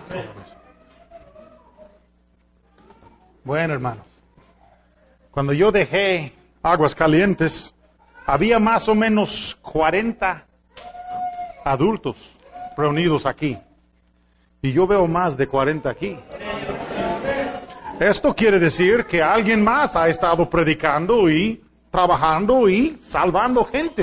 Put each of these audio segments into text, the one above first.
Bueno, hermanos, cuando yo dejé Aguascalientes, había más o menos 40 adultos reunidos aquí. Y yo veo más de 40 aquí. Esto quiere decir que alguien más ha estado predicando y trabajando y salvando gente.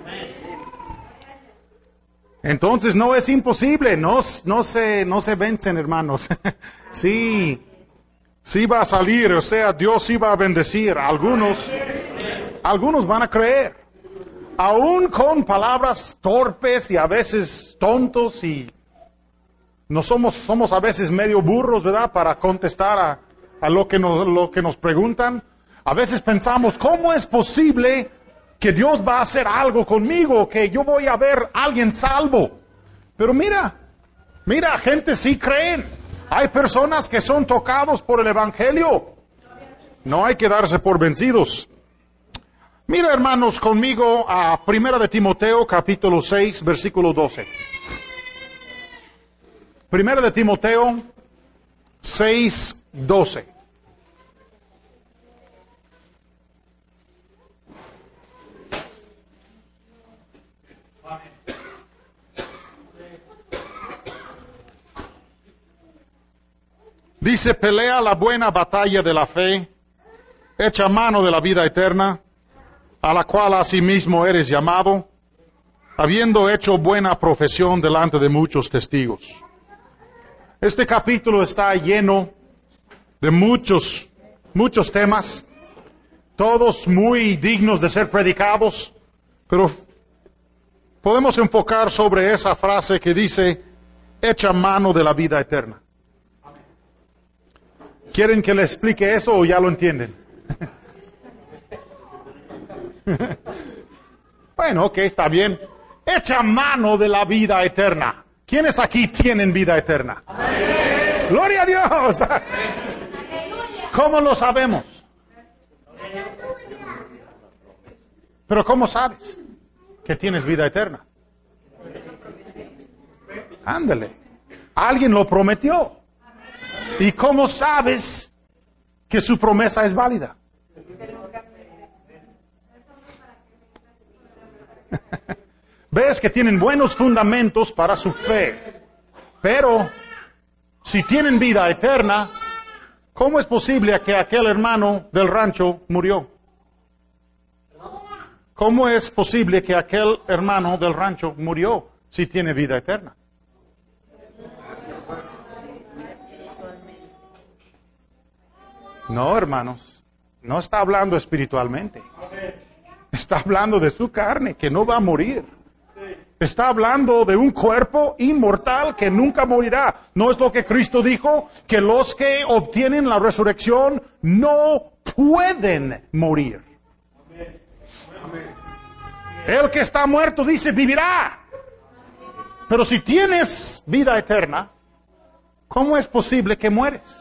Entonces no es imposible, no se vencen, hermanos. Sí va a salir, o sea, Dios sí va a bendecir. Algunos van a creer, aún con palabras torpes y a veces tontos, y no somos a veces medio burros, ¿verdad? Para contestar a lo que nos preguntan. A veces pensamos, ¿cómo es posible que Dios va a hacer algo conmigo, que yo voy a ver a alguien salvo? Pero mira, gente sí creen. Hay personas que son tocados por el Evangelio. No hay que darse por vencidos. Mira, hermanos, conmigo a 1 de Timoteo, capítulo 6, versículo 12. 1 de Timoteo 6, 12. Dice, pelea la buena batalla de la fe, echa mano de la vida eterna, a la cual asimismo eres llamado, habiendo hecho buena profesión delante de muchos testigos. Este capítulo está lleno de muchos temas, todos muy dignos de ser predicados, pero podemos enfocar sobre esa frase que dice, echa mano de la vida eterna. ¿Quieren que les explique eso o ya lo entienden? Bueno, ok, está bien. Echa mano de la vida eterna. ¿Quiénes aquí tienen vida eterna? ¡Amén! ¡Gloria a Dios! ¿Cómo lo sabemos? Pero ¿cómo sabes que tienes vida eterna? Ándale. Alguien lo prometió. ¿Y cómo sabes que su promesa es válida? Ves que tienen buenos fundamentos para su fe. Pero, si tienen vida eterna, ¿cómo es posible que aquel hermano del rancho murió? ¿Cómo es posible que aquel hermano del rancho murió si tiene vida eterna? No, hermanos, no está hablando espiritualmente. Está hablando de su carne, que no va a morir. Está hablando de un cuerpo inmortal que nunca morirá. ¿No es lo que Cristo dijo? Que los que obtienen la resurrección no pueden morir. El que está muerto dice, vivirá. Pero si tienes vida eterna, ¿cómo es posible que mueres?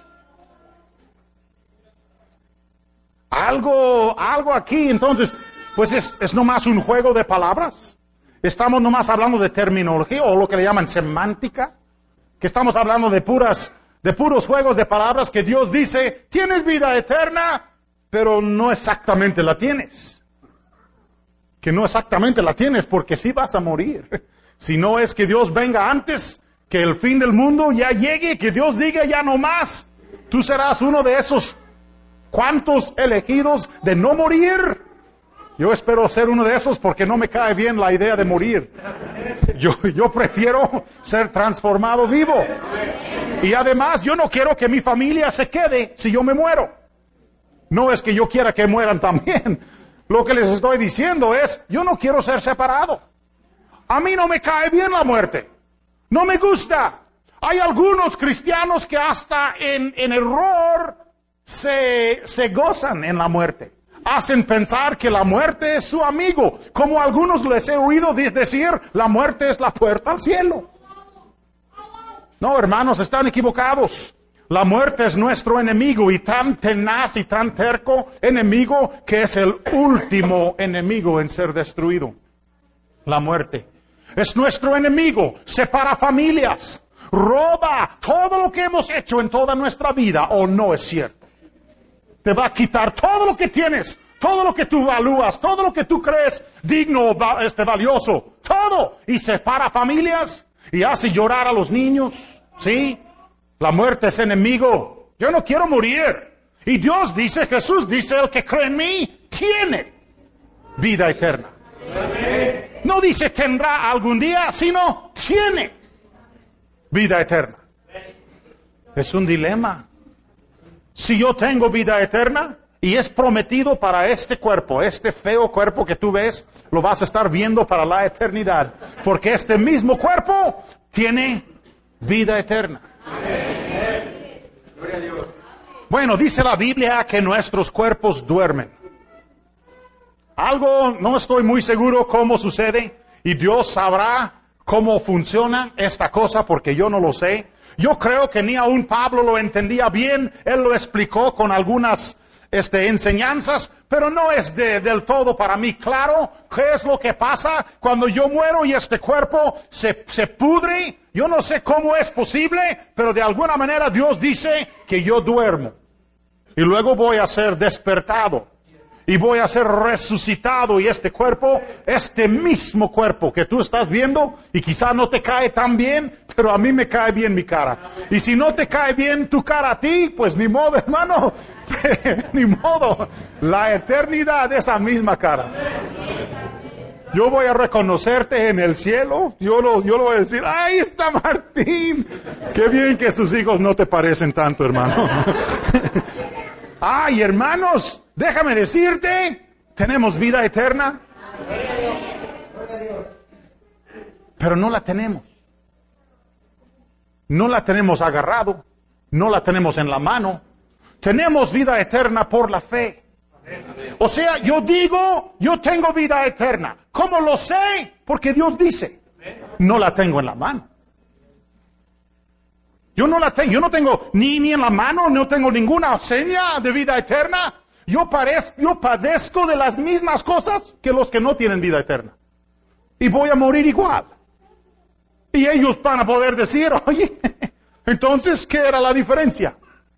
Algo aquí, entonces, pues es nomás un juego de palabras. Estamos nomás hablando de terminología, o lo que le llaman semántica, que estamos hablando de puros juegos de palabras que Dios dice, tienes vida eterna, pero no exactamente la tienes. Que no exactamente la tienes porque sí vas a morir. Si no es que Dios venga antes, que el fin del mundo ya llegue, que Dios diga ya no más. Tú serás uno de esos ¿cuántos elegidos de no morir? Yo espero ser uno de esos porque no me cae bien la idea de morir. Yo prefiero ser transformado vivo. Y además yo no quiero que mi familia se quede si yo me muero. No es que yo quiera que mueran también. Lo que les estoy diciendo es, yo no quiero ser separado. A mí no me cae bien la muerte. No me gusta. Hay algunos cristianos que hasta en error se gozan en la muerte. Hacen pensar que la muerte es su amigo. Como algunos les he oído decir, la muerte es la puerta al cielo. No, hermanos, están equivocados. La muerte es nuestro enemigo y tan tenaz y tan terco enemigo que es el último enemigo en ser destruido. La muerte es nuestro enemigo, separa familias, roba todo lo que hemos hecho en toda nuestra vida o no es cierto. Te va a quitar todo lo que tienes, todo lo que tú evalúas, todo lo que tú crees digno, valioso, todo. Y separa familias y hace llorar a los niños, ¿sí? La muerte es enemigo. Yo no quiero morir. Y Dios dice, Jesús dice, el que cree en mí tiene vida eterna. No dice tendrá algún día, sino tiene vida eterna. Es un dilema. Si yo tengo vida eterna y es prometido para este cuerpo, este feo cuerpo que tú ves, lo vas a estar viendo para la eternidad. Porque este mismo cuerpo tiene vida eterna. Bueno, dice la Biblia que nuestros cuerpos duermen. Algo, no estoy muy seguro cómo sucede, y Dios sabrá cómo funciona esta cosa, porque yo no lo sé. Yo creo que ni aún Pablo lo entendía bien. Él lo explicó con algunas enseñanzas, pero no es del todo para mí claro qué es lo que pasa cuando yo muero y este cuerpo se pudre. Yo no sé cómo es posible, pero de alguna manera Dios dice que yo duermo. Y luego voy a ser despertado. Y voy a ser resucitado, y este cuerpo, este mismo cuerpo que tú estás viendo, y quizá no te cae tan bien, pero a mí me cae bien mi cara. Y si no te cae bien tu cara a ti, pues ni modo, hermano, ni modo. La eternidad es esa misma cara. Yo voy a reconocerte en el cielo, yo lo voy a decir, ¡ahí está Martín! Qué bien que sus hijos no te parecen tanto, hermano. ¡Ay, hermanos! Déjame decirte, tenemos vida eterna, pero no la tenemos. No la tenemos agarrado, no la tenemos en la mano. Tenemos vida eterna por la fe. O sea, yo digo, yo tengo vida eterna. ¿Cómo lo sé? Porque Dios dice, no la tengo en la mano. Yo no tengo, ni en la mano, no tengo ninguna seña de vida eterna. Yo padezco de las mismas cosas que los que no tienen vida eterna. Y voy a morir igual. Y ellos van a poder decir, oye, entonces, ¿qué era la diferencia?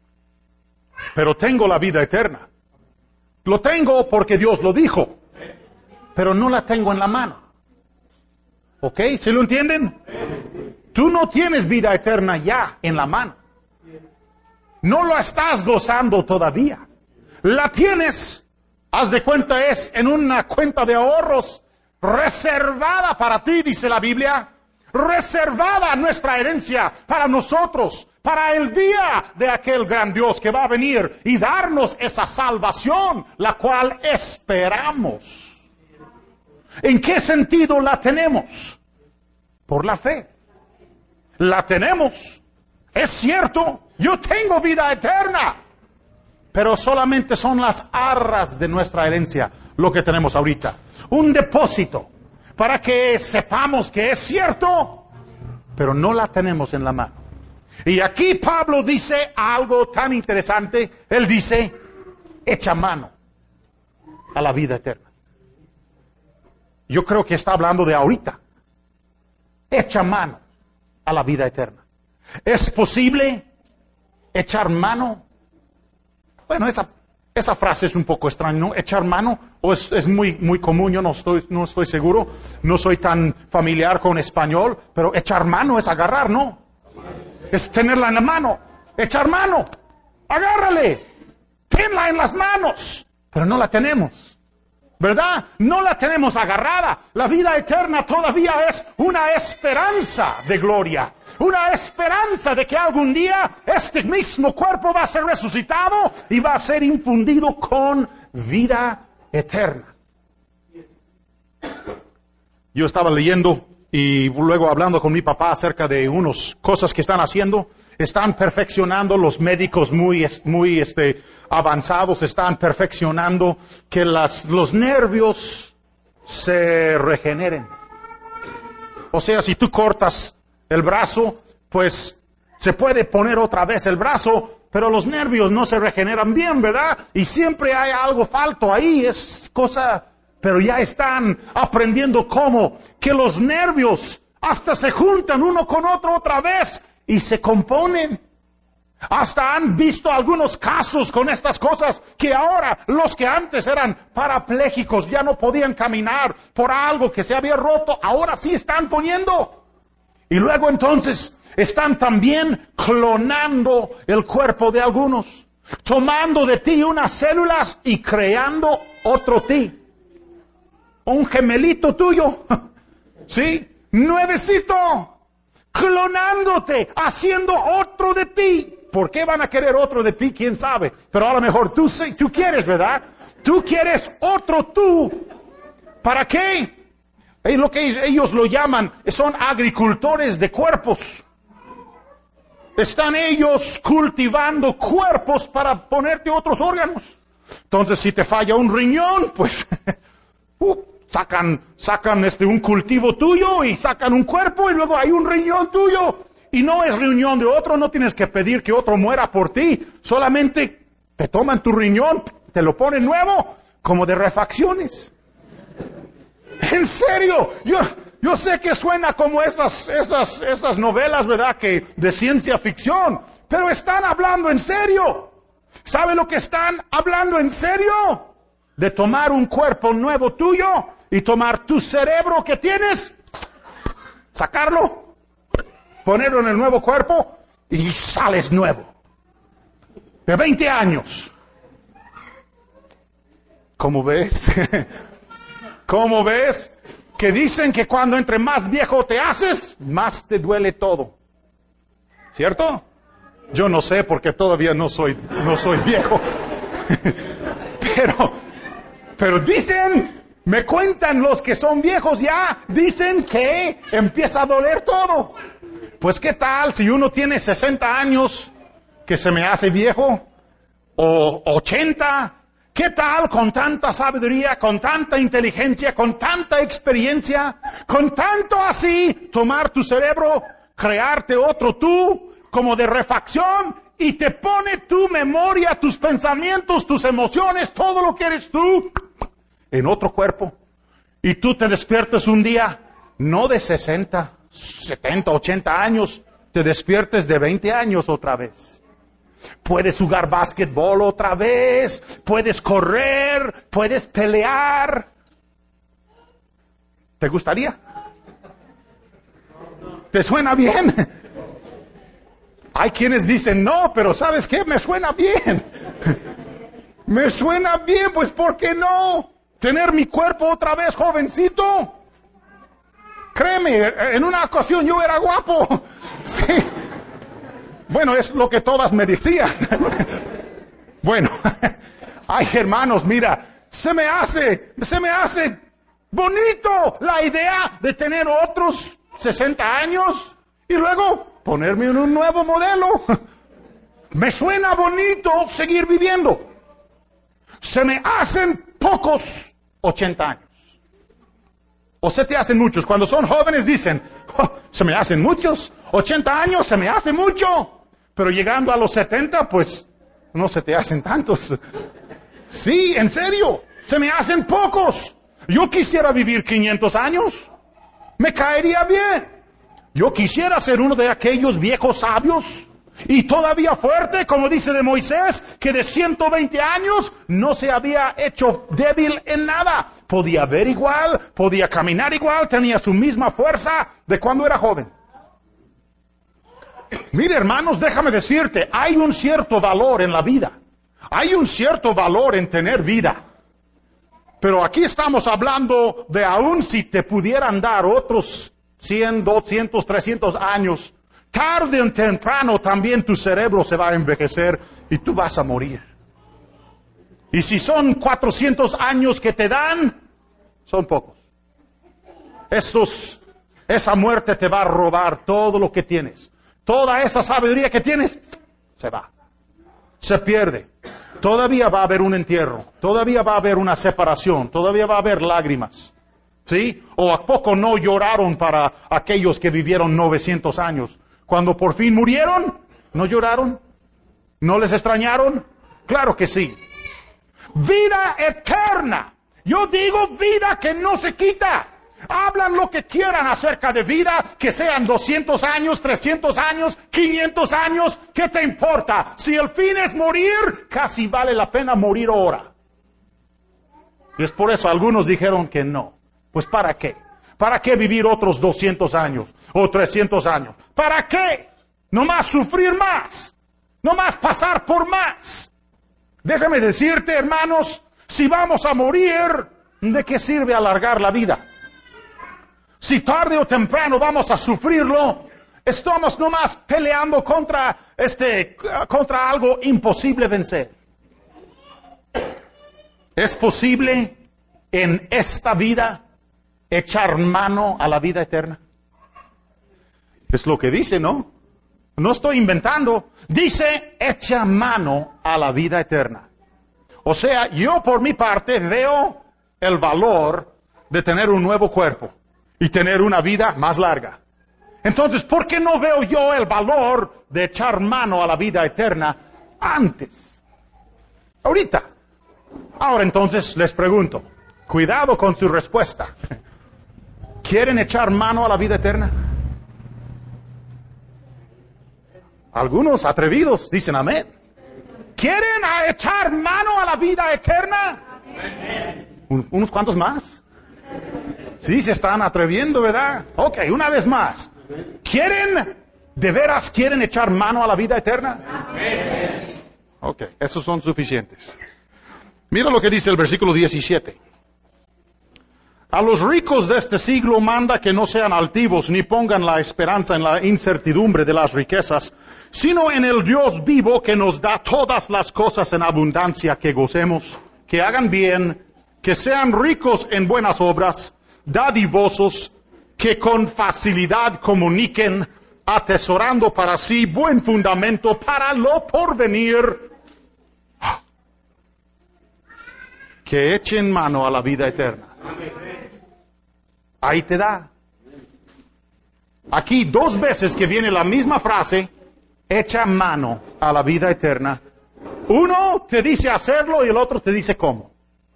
Pero tengo la vida eterna. Lo tengo porque Dios lo dijo. Pero no la tengo en la mano. ¿Ok? ¿Sí lo entienden? Tú no tienes vida eterna ya en la mano. No lo estás gozando todavía. La tienes, haz de cuenta, es en una cuenta de ahorros reservada para ti, dice la Biblia. Reservada nuestra herencia para nosotros, para el día de aquel gran Dios que va a venir y darnos esa salvación, la cual esperamos. ¿En qué sentido la tenemos? Por la fe. La tenemos. Es cierto, yo tengo vida eterna. Pero solamente son las arras de nuestra herencia lo que tenemos ahorita. Un depósito para que sepamos que es cierto, pero no la tenemos en la mano. Y aquí Pablo dice algo tan interesante. Él dice, echa mano a la vida eterna. Yo creo que está hablando de ahorita. Echa mano a la vida eterna. ¿Es posible echar mano? Bueno, esa frase es un poco extraña, ¿no? Echar mano, o es muy común, yo no estoy seguro, no soy tan familiar con español, pero echar mano es agarrar, ¿no? Es tenerla en la mano, echar mano, agárrale, tenla en las manos, pero no la tenemos. ¿Verdad? No la tenemos agarrada. La vida eterna todavía es una esperanza de gloria. Una esperanza de que algún día este mismo cuerpo va a ser resucitado y va a ser infundido con vida eterna. Yo estaba leyendo y luego hablando con mi papá acerca de unas cosas que están haciendo. Están perfeccionando, los médicos muy avanzados están perfeccionando que los nervios se regeneren. O sea, si tú cortas el brazo, pues se puede poner otra vez el brazo, pero los nervios no se regeneran bien, ¿verdad? Y siempre hay algo falto ahí, es cosa, pero ya están aprendiendo cómo que los nervios hasta se juntan uno con otro otra vez y se componen Hasta han visto algunos casos con estas cosas, que ahora los que antes eran parapléjicos, ya no podían caminar por algo que se había roto, ahora sí están poniendo. Y luego entonces están también clonando el cuerpo de algunos, tomando de ti unas células y creando otro ti. Un gemelito tuyo, ¿sí? Nuevecito, clonándote, haciendo otro de ti. ¿Por qué van a querer otro de ti? ¿Quién sabe? Pero a lo mejor tú quieres, ¿verdad? Tú quieres otro tú. ¿Para qué? Es lo que ellos lo llaman, son agricultores de cuerpos. Están ellos cultivando cuerpos para ponerte otros órganos. Entonces, si te falla un riñón, pues sacan un cultivo tuyo y sacan un cuerpo y luego hay un riñón tuyo. Y no es riñón de otro, no tienes que pedir que otro muera por ti. Solamente te toman tu riñón, te lo ponen nuevo, como de refacciones. En serio, yo sé que suena como esas novelas, ¿verdad?, que de ciencia ficción, pero están hablando en serio. ¿Sabe lo que están hablando en serio? De tomar un cuerpo nuevo tuyo y tomar tu cerebro que tienes, sacarlo, ponerlo en el nuevo cuerpo y sales nuevo. De 20 años. ¿Cómo ves? ¿Cómo ves? Que dicen que cuando entre más viejo te haces, más te duele todo. ¿Cierto? Yo no sé porque todavía no soy viejo. Pero dicen, me cuentan los que son viejos ya, dicen que empieza a doler todo. Pues ¿qué tal si uno tiene 60 años, que se me hace viejo? O 80. ¿Qué tal con tanta sabiduría, con tanta inteligencia, con tanta experiencia, con tanto así, tomar tu cerebro, crearte otro tú, como de refacción, y te pone tu memoria, tus pensamientos, tus emociones, todo lo que eres tú, en otro cuerpo? Y tú te despiertes un día, no de 60, 70, 80 años, te despiertes de 20 años otra vez. Puedes jugar básquetbol otra vez, puedes correr, puedes pelear. ¿Te gustaría? ¿Te suena bien? Hay quienes dicen, no, pero ¿sabes qué? Me suena bien. Me suena bien, pues ¿por qué no? Tener mi cuerpo otra vez jovencito. Créeme, en una ocasión yo era guapo. Sí. Bueno, es lo que todas me decían. Bueno, ay hermanos, mira, se me hace bonito la idea de tener otros 60 años y luego ponerme en un nuevo modelo. Me suena bonito seguir viviendo. Se me hacen pocos 80 años. O se te hacen muchos. Cuando son jóvenes dicen, se me hacen muchos. 80 años se me hace mucho. Pero llegando a los 70, pues, no se te hacen tantos. Sí, en serio, se me hacen pocos. Yo quisiera vivir 500 años. Me caería bien. Yo quisiera ser uno de aquellos viejos sabios y todavía fuerte, como dice de Moisés, que de 120 años no se había hecho débil en nada. Podía ver igual, podía caminar igual, tenía su misma fuerza de cuando era joven. Mire, hermanos, déjame decirte, hay un cierto valor en la vida. Hay un cierto valor en tener vida. Pero aquí estamos hablando de aún si te pudieran dar otros 100, 200, 300 años, tarde o temprano también tu cerebro se va a envejecer y tú vas a morir. Y si son 400 años que te dan, son pocos. Esa muerte te va a robar todo lo que tienes. Toda esa sabiduría que tienes, se va. Se pierde. Todavía va a haber un entierro. Todavía va a haber una separación. Todavía va a haber lágrimas. ¿Sí? ¿O a poco no lloraron para aquellos que vivieron 900 años? Cuando por fin murieron, ¿no lloraron? ¿No les extrañaron? Claro que sí. Vida eterna. Yo digo vida que no se quita. Hablan lo que quieran acerca de vida, que sean 200 años, 300 años, 500 años. ¿Qué te importa? Si el fin es morir, casi vale la pena morir ahora. Y es por eso algunos dijeron que no. Pues ¿para qué? ¿Para qué vivir otros 200 años o 300 años? ¿Para qué? No más sufrir más. No más pasar por más. Déjame decirte, hermanos, si vamos a morir, ¿de qué sirve alargar la vida? Si tarde o temprano vamos a sufrirlo, estamos nomás peleando contra algo imposible vencer. ¿Es posible en esta vida echar mano a la vida eterna? Es lo que dice, ¿no? No estoy inventando. Dice, echa mano a la vida eterna. O sea, yo por mi parte veo el valor de tener un nuevo cuerpo y tener una vida más larga. Entonces, ¿por qué no veo yo el valor de echar mano a la vida eterna antes? Ahorita. Ahora entonces les pregunto, cuidado con su respuesta. ¿Quieren echar mano a la vida eterna? Algunos atrevidos dicen amén. ¿Quieren echar mano a la vida eterna? ¿Unos cuantos más? Sí, se están atreviendo, ¿verdad? Ok, una vez más. ¿De veras quieren echar mano a la vida eterna? Ok, esos son suficientes. Mira lo que dice el versículo 17. A los ricos de este siglo manda que no sean altivos ni pongan la esperanza en la incertidumbre de las riquezas, sino en el Dios vivo que nos da todas las cosas en abundancia, que gocemos, que hagan bien, que sean ricos en buenas obras, dadivosos, que con facilidad comuniquen, atesorando para sí buen fundamento para lo porvenir, que echen mano a la vida eterna. Ahí te da. Aquí 2 veces que viene la misma frase, echa mano a la vida eterna. Uno te dice hacerlo y el otro te dice cómo.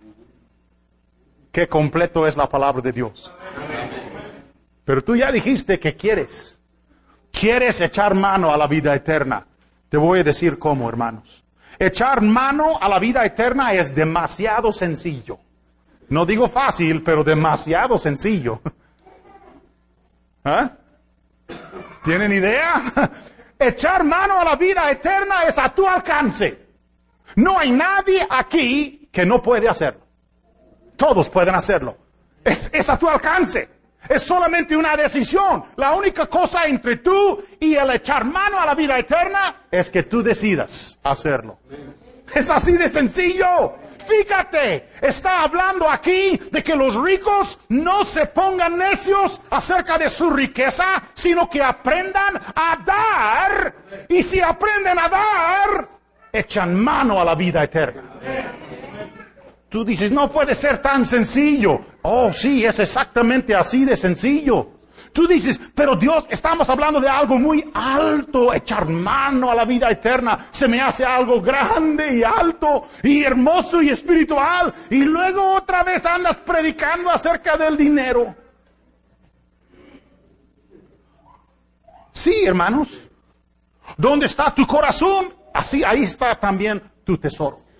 Qué completo es la palabra de Dios. Pero tú ya dijiste que quieres. Quieres echar mano a la vida eterna. Te voy a decir cómo, hermanos. Echar mano a la vida eterna es demasiado sencillo. No digo fácil, pero demasiado sencillo. ¿Ah? ¿Tienen idea? Echar mano a la vida eterna es a tu alcance. No hay nadie aquí que no puede hacerlo. Todos pueden hacerlo. Es a tu alcance. Es solamente una decisión. La única cosa entre tú y el echar mano a la vida eterna es que tú decidas hacerlo. Es así de sencillo. Fíjate, está hablando aquí de que los ricos no se pongan necios acerca de su riqueza, sino que aprendan a dar. Y si aprenden a dar, echan mano a la vida eterna. Tú dices, no puede ser tan sencillo. Oh, sí, es exactamente así de sencillo. Tú dices, pero Dios, estamos hablando de algo muy alto. Echar mano a la vida eterna se me hace algo grande y alto y hermoso y espiritual. Y luego otra vez andas predicando acerca del dinero. Sí, hermanos. ¿Dónde está tu corazón? Así, ahí está también tu tesoro.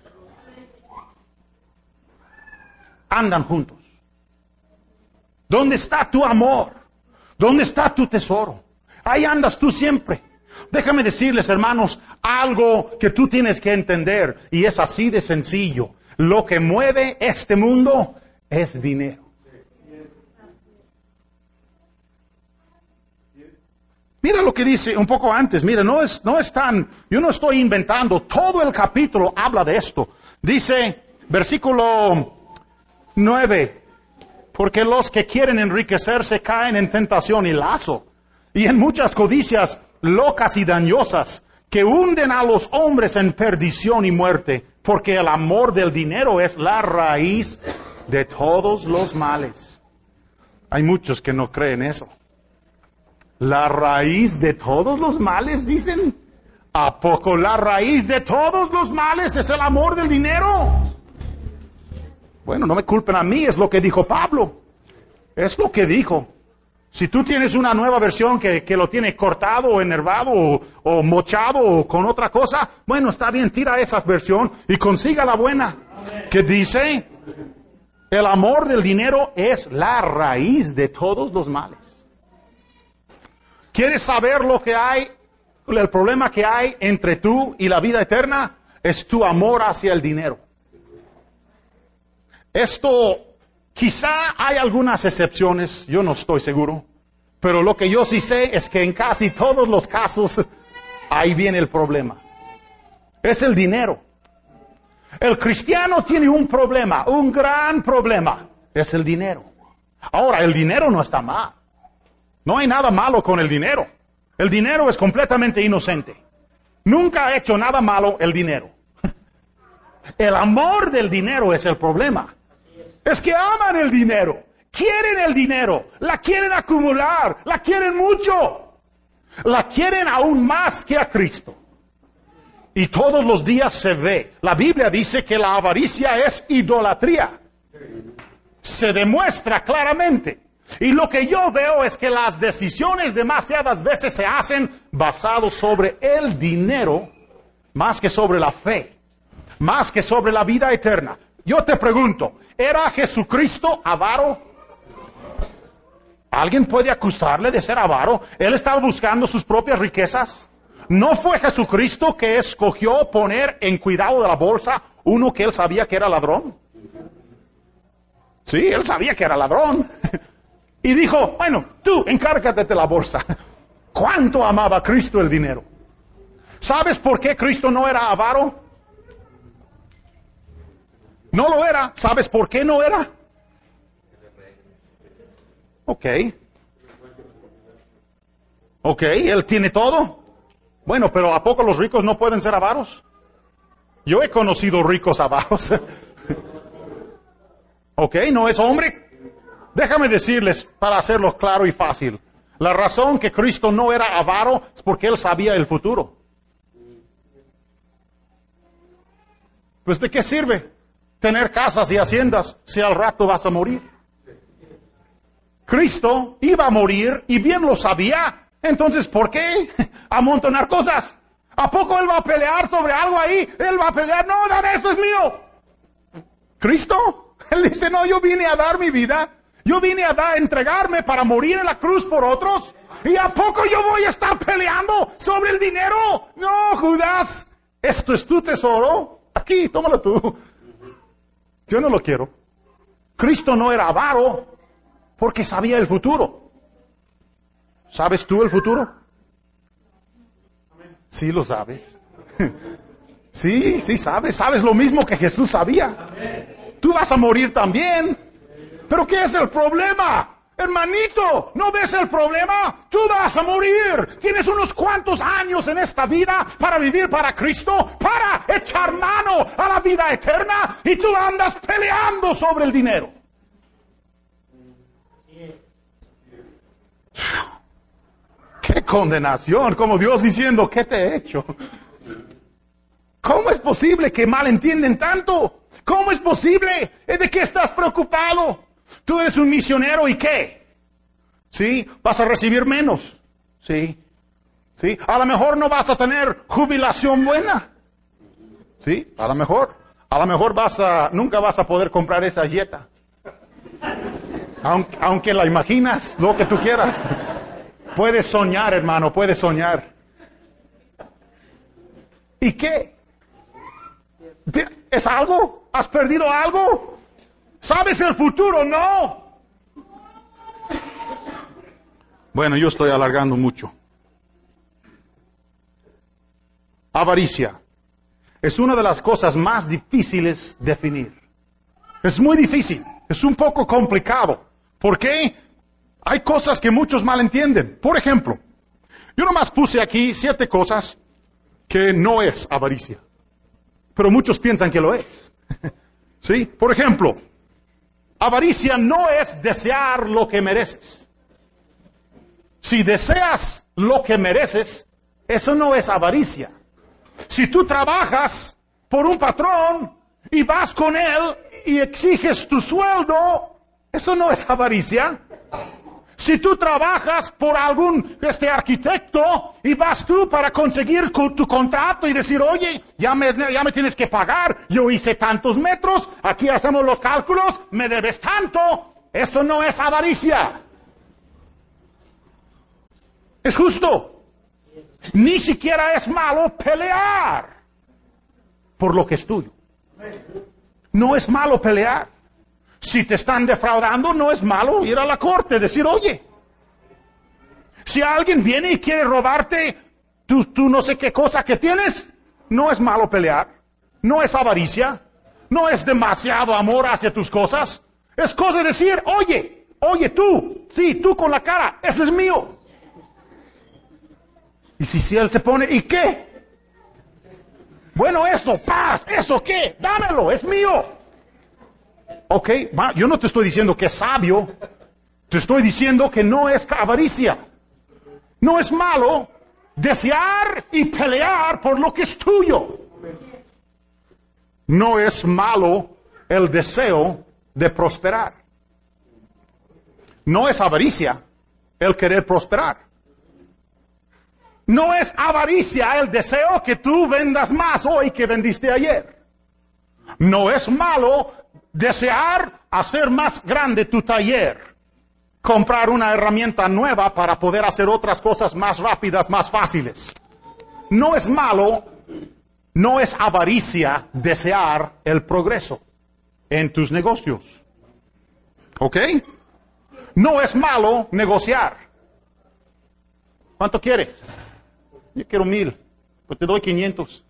Andan juntos. ¿Dónde está tu amor? ¿Dónde está tu tesoro? Ahí andas tú siempre. Déjame decirles, hermanos, algo que tú tienes que entender, y es así de sencillo. Lo que mueve este mundo es dinero. Mira lo que dice un poco antes. Mira, no es tan, yo no estoy inventando. Todo el capítulo habla de esto. Dice, versículo 9, porque los que quieren enriquecerse caen en tentación y lazo, y en muchas codicias locas y dañosas, que hunden a los hombres en perdición y muerte, porque el amor del dinero es la raíz de todos los males. Hay muchos que no creen eso. La raíz de todos los males, dicen. ¿A poco la raíz de todos los males es el amor del dinero? Bueno, no me culpen a mí, es lo que dijo Pablo. Es lo que dijo. Si tú tienes una nueva versión que lo tiene cortado o enervado o mochado o con otra cosa, bueno, está bien, tira esa versión y consiga la buena. Que dice, el amor del dinero es la raíz de todos los males. ¿Quieres saber lo que hay, el problema que hay entre tú y la vida eterna? Es tu amor hacia el dinero. Esto, quizá hay algunas excepciones, yo no estoy seguro, pero lo que yo sí sé es que en casi todos los casos, ahí viene el problema. Es el dinero. El cristiano tiene un problema, un gran problema, es el dinero. Ahora, el dinero no está mal. No hay nada malo con el dinero. El dinero es completamente inocente. Nunca ha hecho nada malo el dinero. El amor del dinero es el problema. Es que aman el dinero, quieren el dinero, la quieren acumular, la quieren mucho. La quieren aún más que a Cristo. Y todos los días se ve. La Biblia dice que la avaricia es idolatría. Se demuestra claramente. Y lo que yo veo es que las decisiones demasiadas veces se hacen basados sobre el dinero, más que sobre la fe, más que sobre la vida eterna. Yo te pregunto, ¿era Jesucristo avaro? ¿Alguien puede acusarle de ser avaro? ¿Él estaba buscando sus propias riquezas? ¿No fue Jesucristo que escogió poner en cuidado de la bolsa uno que él sabía que era ladrón? Sí, él sabía que era ladrón. Y dijo, bueno, tú encárgate de la bolsa. ¿Cuánto amaba Cristo el dinero? ¿Sabes por qué Cristo no era avaro? No lo era. ¿Sabes por qué no era? Ok, él tiene todo. Bueno, pero ¿a poco los ricos no pueden ser avaros? Yo he conocido ricos avaros. Ok, ¿no es hombre? Déjame decirles, para hacerlo claro y fácil, la razón que Cristo no era avaro es porque Él sabía el futuro. Pues ¿de qué sirve tener casas y haciendas si al rato vas a morir? Cristo iba a morir y bien lo sabía. Entonces, ¿por qué amontonar cosas? ¿A poco Él va a pelear sobre algo ahí? Él va a pelear, no, dame, esto es mío. ¿Cristo? Él dice, no, yo vine a dar mi vida. Yo vine a entregarme para morir en la cruz por otros. ¿Y a poco yo voy a estar peleando sobre el dinero? No, Judas, esto es tu tesoro. Aquí, tómalo tú. Yo no lo quiero. Cristo no era avaro porque sabía el futuro. ¿Sabes tú el futuro? Sí lo sabes. Sí sabes. Sabes lo mismo que Jesús sabía. Tú vas a morir también. ¿Pero qué es el problema? Hermanito, ¿no ves el problema? Tú vas a morir. Tienes unos cuantos años en esta vida para vivir para Cristo, para echar mano a la vida eterna, y tú andas peleando sobre el dinero. ¡Qué condenación! Como Dios diciendo, ¿qué te he hecho? ¿Cómo es posible que malentienden tanto? ¿Cómo es posible? ¿De qué estás preocupado? Tú eres un misionero y ¿qué? ¿Sí? ¿Vas a recibir menos? ¿Sí? ¿Sí? A lo mejor no vas a tener jubilación buena. ¿Sí? A lo mejor nunca vas a poder comprar esa Jetta. Aunque la imaginas, lo que tú quieras. Puedes soñar, hermano, puedes soñar. ¿Y qué? ¿Es algo? ¿Has perdido algo? ¿Sabes el futuro? No. Bueno, yo estoy alargando mucho. Avaricia es una de las cosas más difíciles de definir. Es muy difícil, es un poco complicado. ¿Por qué? Hay cosas que muchos malentienden. Por ejemplo, yo nomás puse aquí 7 cosas que no es avaricia, pero muchos piensan que lo es. ¿Sí? Por ejemplo, avaricia no es desear lo que mereces. Si deseas lo que mereces, eso no es avaricia. Si tú trabajas por un patrón y vas con él y exiges tu sueldo, Eso no es avaricia. Si tú trabajas por algún arquitecto y vas tú para conseguir tu contrato y decir, oye, ya me tienes que pagar, yo hice tantos metros, aquí hacemos los cálculos, me debes tanto. Eso no es avaricia. Es justo. Ni siquiera es malo pelear por lo que es tuyo. No es malo pelear. Si te están defraudando, no es malo ir a la corte, decir, oye, si alguien viene y quiere robarte tú no sé qué cosa que tienes, no es malo pelear, no es avaricia, no es demasiado amor hacia tus cosas, es cosa de decir, oye tú, sí, tú con la cara, ese es mío. Y si él se pone, ¿y qué? Bueno, esto, paz, ¿eso qué? Dámelo, es mío. Ok, yo no te estoy diciendo que es sabio, te estoy diciendo que no es avaricia. No es malo desear y pelear por lo que es tuyo. No es malo el deseo de prosperar. No es avaricia el querer prosperar. No es avaricia el deseo que tú vendas más hoy que vendiste ayer. No es malo desear hacer más grande tu taller, comprar una herramienta nueva para poder hacer otras cosas más rápidas, más fáciles. No es malo, no es avaricia desear el progreso en tus negocios. ¿Ok? No es malo negociar. ¿Cuánto quieres? Yo quiero 1,000, pues te doy 500.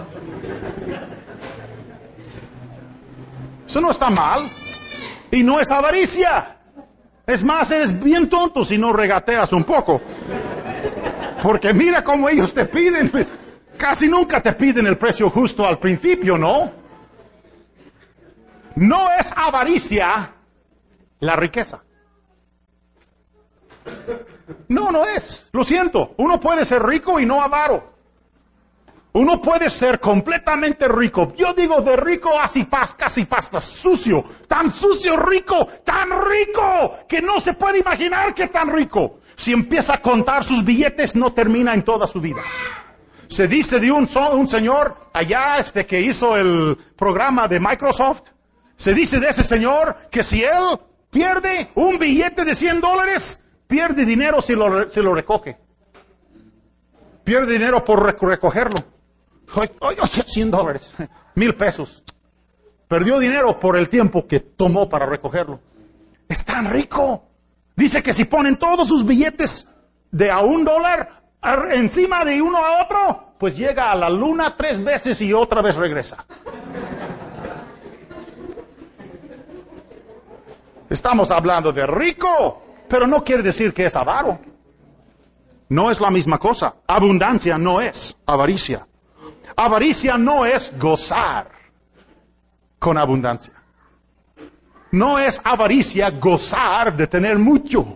Eso no está mal. Y no es avaricia. Es más, eres bien tonto si no regateas un poco. Porque mira cómo ellos te piden. Casi nunca te piden el precio justo al principio, ¿no? No es avaricia la riqueza. No es. Lo siento. Uno puede ser rico y no avaro. Uno puede ser completamente rico. Yo digo de rico casi pasta sucio. Tan sucio rico, que no se puede imaginar que tan rico. Si empieza a contar sus billetes, no termina en toda su vida. Se dice de un señor allá que hizo el programa de Microsoft. Se dice de ese señor que si él pierde un billete de $100, pierde dinero si lo recoge. Pierde dinero por recogerlo. $100, $1,000. Perdió dinero por el tiempo que tomó para recogerlo. Es tan rico. Dice que si ponen todos sus billetes de a $1 encima de uno a otro, pues llega a la luna 3 veces y otra vez regresa. Estamos hablando de rico, pero no quiere decir que es avaro. No es la misma cosa. Abundancia no es avaricia. Avaricia no es gozar con abundancia. No es avaricia gozar de tener mucho.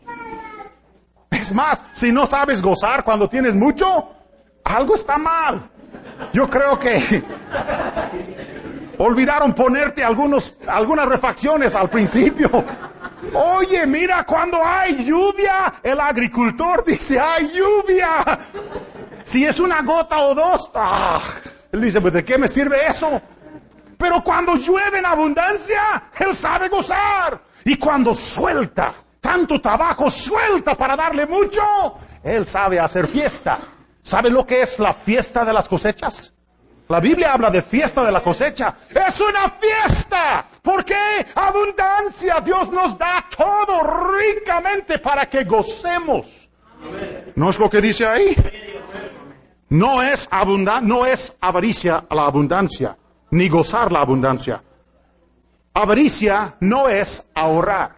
Es más, si no sabes gozar cuando tienes mucho, algo está mal. Yo creo que olvidaron ponerte algunas refacciones al principio. Oye, mira, cuando hay lluvia, el agricultor dice, ¡hay lluvia! Si es una gota o dos, él dice, pues ¿de qué me sirve eso? Pero cuando llueve en abundancia, él sabe gozar. Y cuando suelta, tanto trabajo suelta para darle mucho, él sabe hacer fiesta. ¿Sabe lo que es la fiesta de las cosechas? La Biblia habla de fiesta de la cosecha. ¡Es una fiesta! ¿Por qué? Abundancia. Dios nos da todo ricamente para que gocemos. ¿No es lo que dice ahí? No es avaricia la abundancia, ni gozar la abundancia. Avaricia no es ahorrar.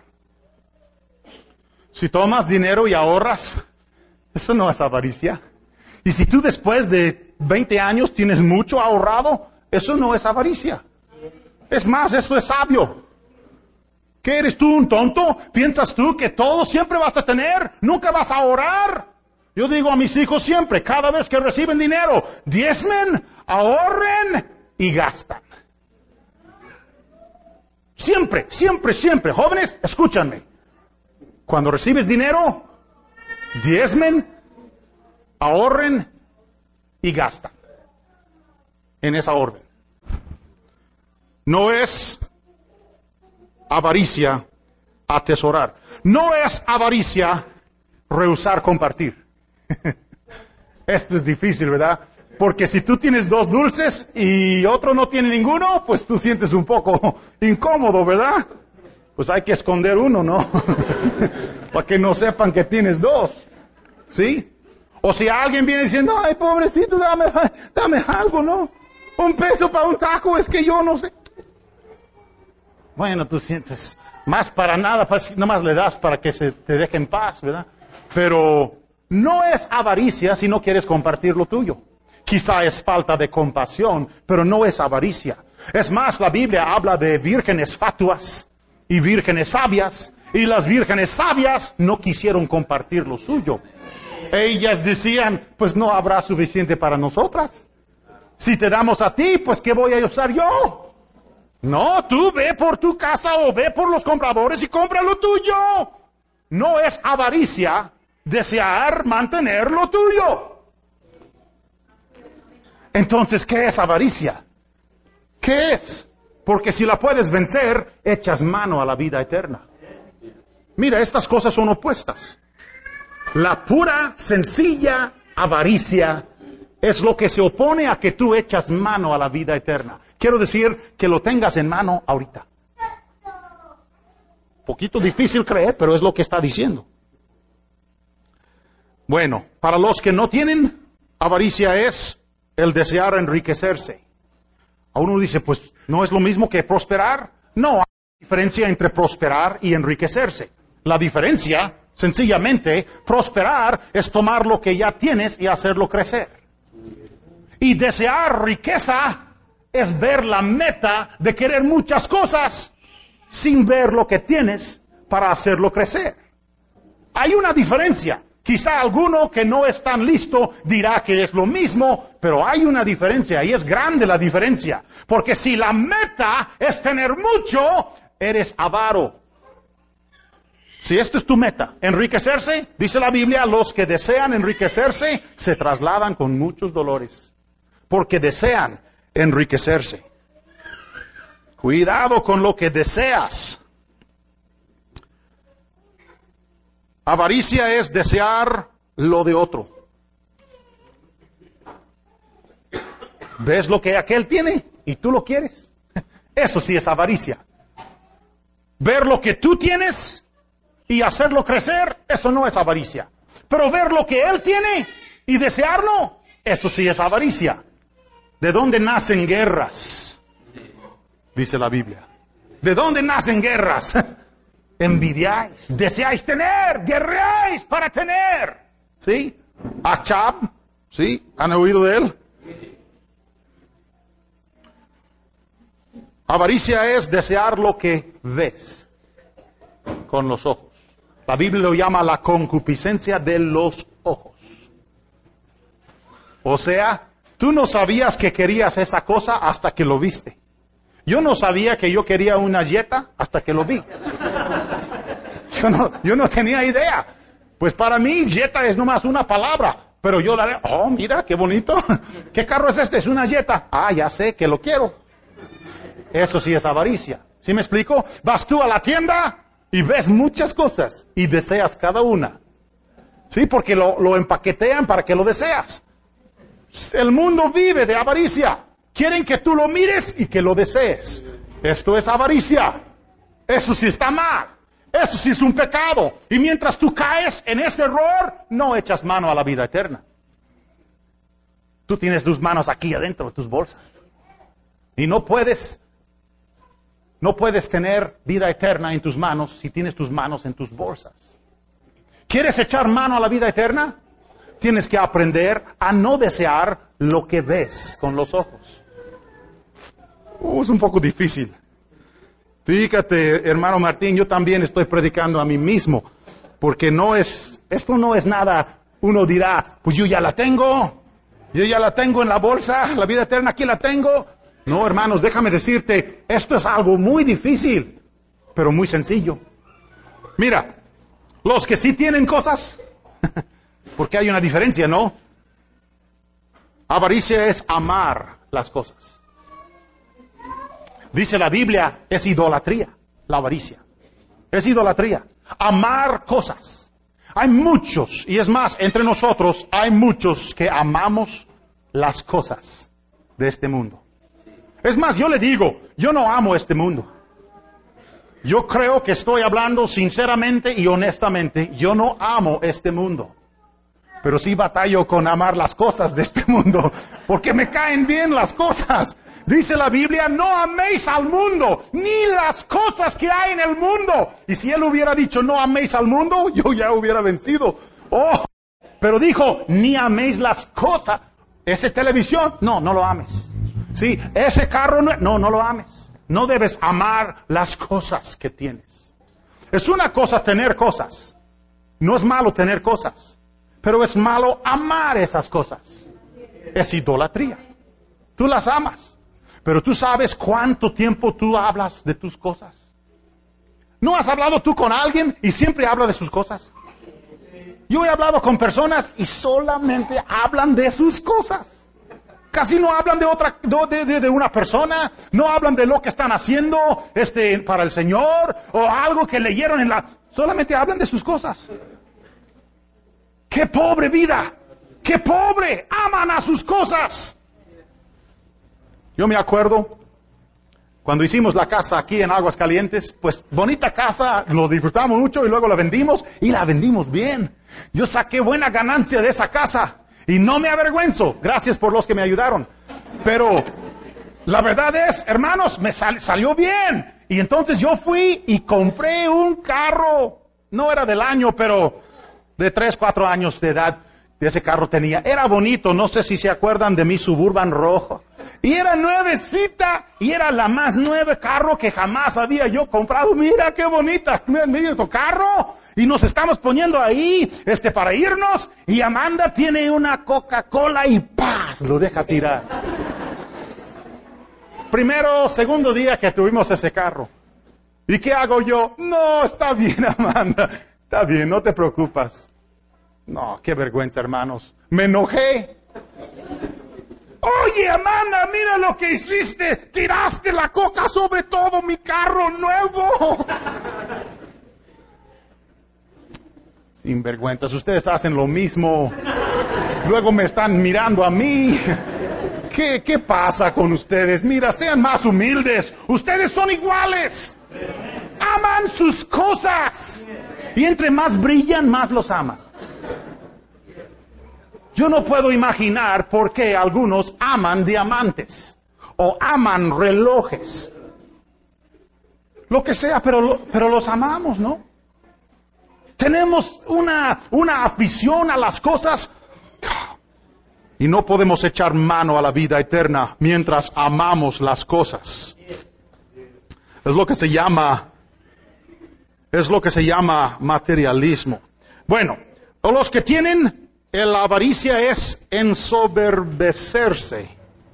Si tomas dinero y ahorras, eso no es avaricia. Y si tú después de 20 años tienes mucho ahorrado, eso no es avaricia. Es más, eso es sabio. ¿Qué eres tú, un tonto? ¿Piensas tú que todo siempre vas a tener? ¿Nunca vas a ahorrar? Yo digo a mis hijos siempre, cada vez que reciben dinero, diezmen, ahorren y gastan. Siempre, siempre, siempre. Jóvenes, escúchanme. Cuando recibes dinero, diezmen, ahorren y gastan. En esa orden. No es avaricia atesorar. No es avaricia rehusar compartir. Esto es difícil, ¿verdad? Porque si tú tienes 2 dulces y otro no tiene ninguno, pues tú sientes un poco incómodo, ¿verdad? Pues hay que esconder uno, ¿no? Para que no sepan que tienes 2. ¿Sí? O si alguien viene diciendo, ay, pobrecito, dame algo, ¿no? $1 para un taco, es que yo no sé. Bueno, tú sientes, más para nada, pues nomás le das para que se te deje en paz, ¿verdad? Pero no es avaricia si no quieres compartir lo tuyo. Quizá es falta de compasión, pero no es avaricia. Es más, la Biblia habla de vírgenes fatuas y vírgenes sabias, y las vírgenes sabias no quisieron compartir lo suyo. Ellas decían, pues no habrá suficiente para nosotras. Si te damos a ti, pues ¿qué voy a usar yo? No, tú ve por tu casa o ve por los compradores y compra lo tuyo. No es avaricia desear mantener lo tuyo. Entonces, ¿qué es avaricia? ¿Qué es? Porque si la puedes vencer, echas mano a la vida eterna. Mira, estas cosas son opuestas. La pura, sencilla avaricia es lo que se opone a que tú echas mano a la vida eterna. Quiero decir que lo tengas en mano ahorita. Poquito difícil creer, pero es lo que está diciendo. Bueno, para los que no tienen, avaricia es el desear enriquecerse. A uno dice, pues, ¿no es lo mismo que prosperar? No, hay diferencia entre prosperar y enriquecerse. La diferencia, sencillamente, prosperar es tomar lo que ya tienes y hacerlo crecer. Y desear riqueza es ver la meta de querer muchas cosas sin ver lo que tienes para hacerlo crecer. Hay una diferencia. Quizá alguno que no es tan listo dirá que es lo mismo, pero hay una diferencia y es grande la diferencia. Porque si la meta es tener mucho, eres avaro. Si esto es tu meta, enriquecerse, dice la Biblia, los que desean enriquecerse se trasladan con muchos dolores. Porque desean enriquecerse. Cuidado con lo que deseas. Avaricia es desear lo de otro. ¿Ves lo que aquel tiene y tú lo quieres? Eso sí es avaricia. Ver lo que tú tienes y hacerlo crecer, eso no es avaricia. Pero ver lo que él tiene y desearlo, eso sí es avaricia. ¿De dónde nacen guerras? Dice la Biblia. ¿De dónde nacen guerras? Envidiáis, deseáis tener, guerreáis para tener. ¿Sí? Achab, ¿sí? ¿Han oído de él? Avaricia es desear lo que ves con los ojos. La Biblia lo llama la concupiscencia de los ojos. O sea, tú no sabías que querías esa cosa hasta que lo viste. Yo no sabía que yo quería una Jetta hasta que lo vi. Yo no tenía idea. Pues para mí Jetta es nomás una palabra. Pero yo la veo, oh, mira, qué bonito. ¿Qué carro es este? Es una Jetta. Ah, ya sé que lo quiero. Eso sí es avaricia. ¿Sí me explico? Vas tú a la tienda y ves muchas cosas y deseas cada una. Sí, porque lo empaquetean para que lo deseas. El mundo vive de avaricia. Quieren que tú lo mires y que lo desees. Esto es avaricia. Eso sí está mal. Eso sí es un pecado. Y mientras tú caes en ese error, no echas mano a la vida eterna. Tú tienes tus manos aquí adentro de tus bolsas. Y no puedes tener vida eterna en tus manos si tienes tus manos en tus bolsas. ¿Quieres echar mano a la vida eterna? Tienes que aprender a no desear lo que ves con los ojos. Es un poco difícil. Fíjate, hermano Martín, yo también estoy predicando a mí mismo, porque esto no es nada, uno dirá, pues yo ya la tengo en la bolsa, la vida eterna aquí la tengo, No, hermanos, déjame decirte, esto es algo muy difícil, pero muy sencillo. Mira, los que sí tienen cosas, porque hay una diferencia, ¿no? Avaricia es amar las cosas. Dice la Biblia, es idolatría, la avaricia. Es idolatría. Amar cosas. Hay muchos, y es más, entre nosotros hay muchos que amamos las cosas de este mundo. Es más, yo le digo, yo no amo este mundo. Yo creo que estoy hablando sinceramente y honestamente, yo no amo este mundo. Pero sí batallo con amar las cosas de este mundo, porque me caen bien las cosas. Dice la Biblia, no améis al mundo, ni las cosas que hay en el mundo. Y si él hubiera dicho, no améis al mundo, yo ya hubiera vencido. Oh, pero dijo, ni améis las cosas. ¿Ese televisión? No, no lo ames. Sí, ese carro, no lo ames. No debes amar las cosas que tienes. Es una cosa tener cosas. No es malo tener cosas. Pero es malo amar esas cosas. Es idolatría. Tú las amas. Pero tú sabes cuánto tiempo tú hablas de tus cosas. ¿No has hablado tú con alguien y siempre habla de sus cosas? Yo he hablado con personas y solamente hablan de sus cosas. Casi no hablan de una persona, no hablan de lo que están haciendo para el Señor o algo que leyeron solamente hablan de sus cosas. ¡Qué pobre vida! ¡Qué pobre! Aman a sus cosas. Yo me acuerdo cuando hicimos la casa aquí en Aguascalientes, pues bonita casa, lo disfrutamos mucho y luego la vendimos y la vendimos bien. Yo saqué buena ganancia de esa casa y no me avergüenzo. Gracias por los que me ayudaron. Pero la verdad es, hermanos, me salió bien. Y entonces yo fui y compré un carro. No era del año, pero de 3, 4 años de edad. De ese carro tenía. Era bonito, no sé si se acuerdan de mi Suburban rojo. Y era nuevecita, y era la más nueva carro que jamás había yo comprado. Mira qué bonita, mira tu carro. Y nos estamos poniendo ahí, para irnos, y Amanda tiene una Coca-Cola y ¡paz! Lo deja tirar. Primero, segundo día que tuvimos ese carro. ¿Y qué hago yo? No, está bien, Amanda. Está bien, no te preocupas. No, qué vergüenza, hermanos. Me enojé. Oye, Amanda, mira lo que hiciste. Tiraste la coca sobre todo mi carro nuevo. Sin vergüenzas, ustedes hacen lo mismo. Luego me están mirando a mí. ¿Qué pasa con ustedes? Mira, sean más humildes. Ustedes son iguales. Aman sus cosas. Y entre más brillan, más los aman. Yo no puedo imaginar por qué algunos aman diamantes o aman relojes. Lo que sea, pero los amamos, ¿no? Tenemos una afición a las cosas y no podemos echar mano a la vida eterna mientras amamos las cosas. Es lo que se llama materialismo. Bueno, los que tienen la avaricia es ensoberbecerse.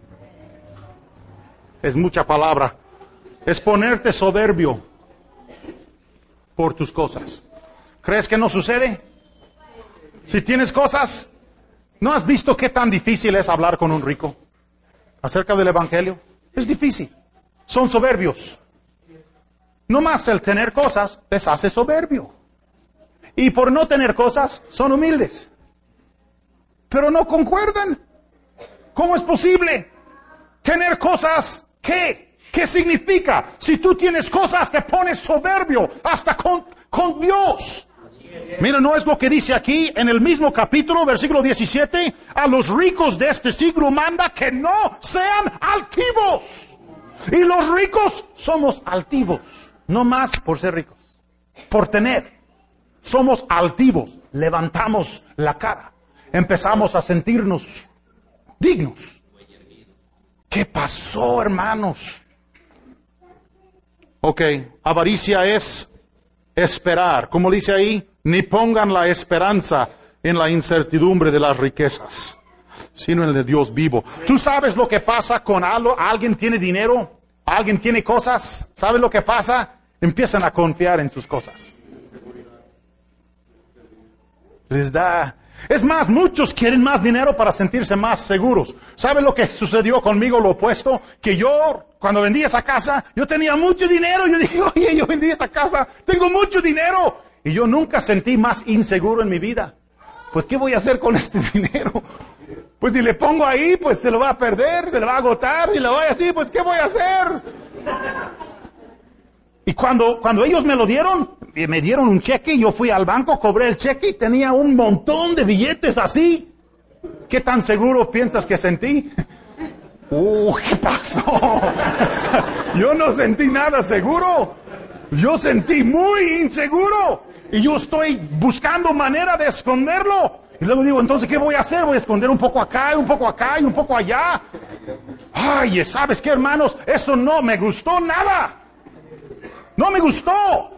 Es mucha palabra. Es ponerte soberbio por tus cosas. ¿Crees que no sucede? Si tienes cosas, ¿no has visto qué tan difícil es hablar con un rico acerca del Evangelio? Es difícil. Son soberbios. No más el tener cosas les hace soberbio. Y por no tener cosas, son humildes. Pero no concuerdan. ¿Cómo es posible? Tener cosas, ¿qué? ¿Qué significa? Si tú tienes cosas, te pones soberbio hasta con Dios. Mira, ¿no es lo que dice aquí en el mismo capítulo, versículo 17? A los ricos de este siglo manda que no sean altivos. Y los ricos somos altivos. No más por ser ricos. Por tener. Somos altivos. Levantamos la cara. Empezamos a sentirnos dignos. ¿Qué pasó, hermanos? Ok, avaricia es esperar. Como dice ahí, ni pongan la esperanza en la incertidumbre de las riquezas. sino en el Dios vivo. ¿Tú sabes lo que pasa con alguien tiene dinero? ¿Alguien tiene cosas? ¿Sabes lo que pasa? Empiezan a confiar en sus cosas. Les da... Es más, muchos quieren más dinero para sentirse más seguros. ¿Sabe lo que sucedió conmigo? Lo opuesto, que yo, cuando vendí esa casa, yo tenía mucho dinero. Yo dije, oye, yo vendí esa casa, tengo mucho dinero. Y yo nunca sentí más inseguro en mi vida. Pues, ¿qué voy a hacer con este dinero? Pues, si le pongo ahí, pues se lo va a perder, se lo va a agotar, y lo voy así, pues, ¿qué voy a hacer? Y cuando ellos me lo dieron, me dieron un cheque, yo fui al banco, cobré el cheque y tenía un montón de billetes así. ¿Qué tan seguro piensas que sentí? ¿Qué pasó? Yo no sentí nada seguro. Yo sentí muy inseguro. Y yo estoy buscando manera de esconderlo. Y luego digo, entonces, ¿qué voy a hacer? Voy a esconder un poco acá, un poco acá y un poco allá. Ay, ¿sabes qué, hermanos? Eso no me gustó nada. No me gustó.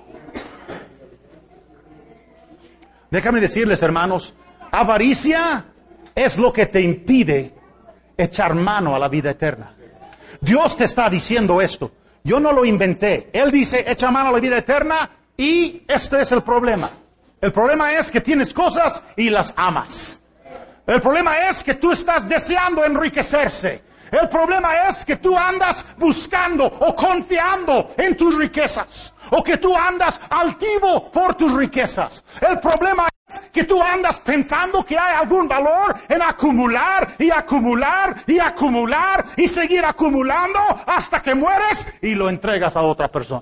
Déjame decirles, hermanos, avaricia es lo que te impide echar mano a la vida eterna. Dios te está diciendo esto. Yo no lo inventé. Él dice, echa mano a la vida eterna, y este es el problema. El problema es que tienes cosas y las amas. El problema es que tú estás deseando enriquecerse. El problema es que tú andas buscando o confiando en tus riquezas, o que tú andas altivo por tus riquezas. El problema es que tú andas pensando que hay algún valor en acumular y acumular y acumular y seguir acumulando hasta que mueres y lo entregas a otra persona.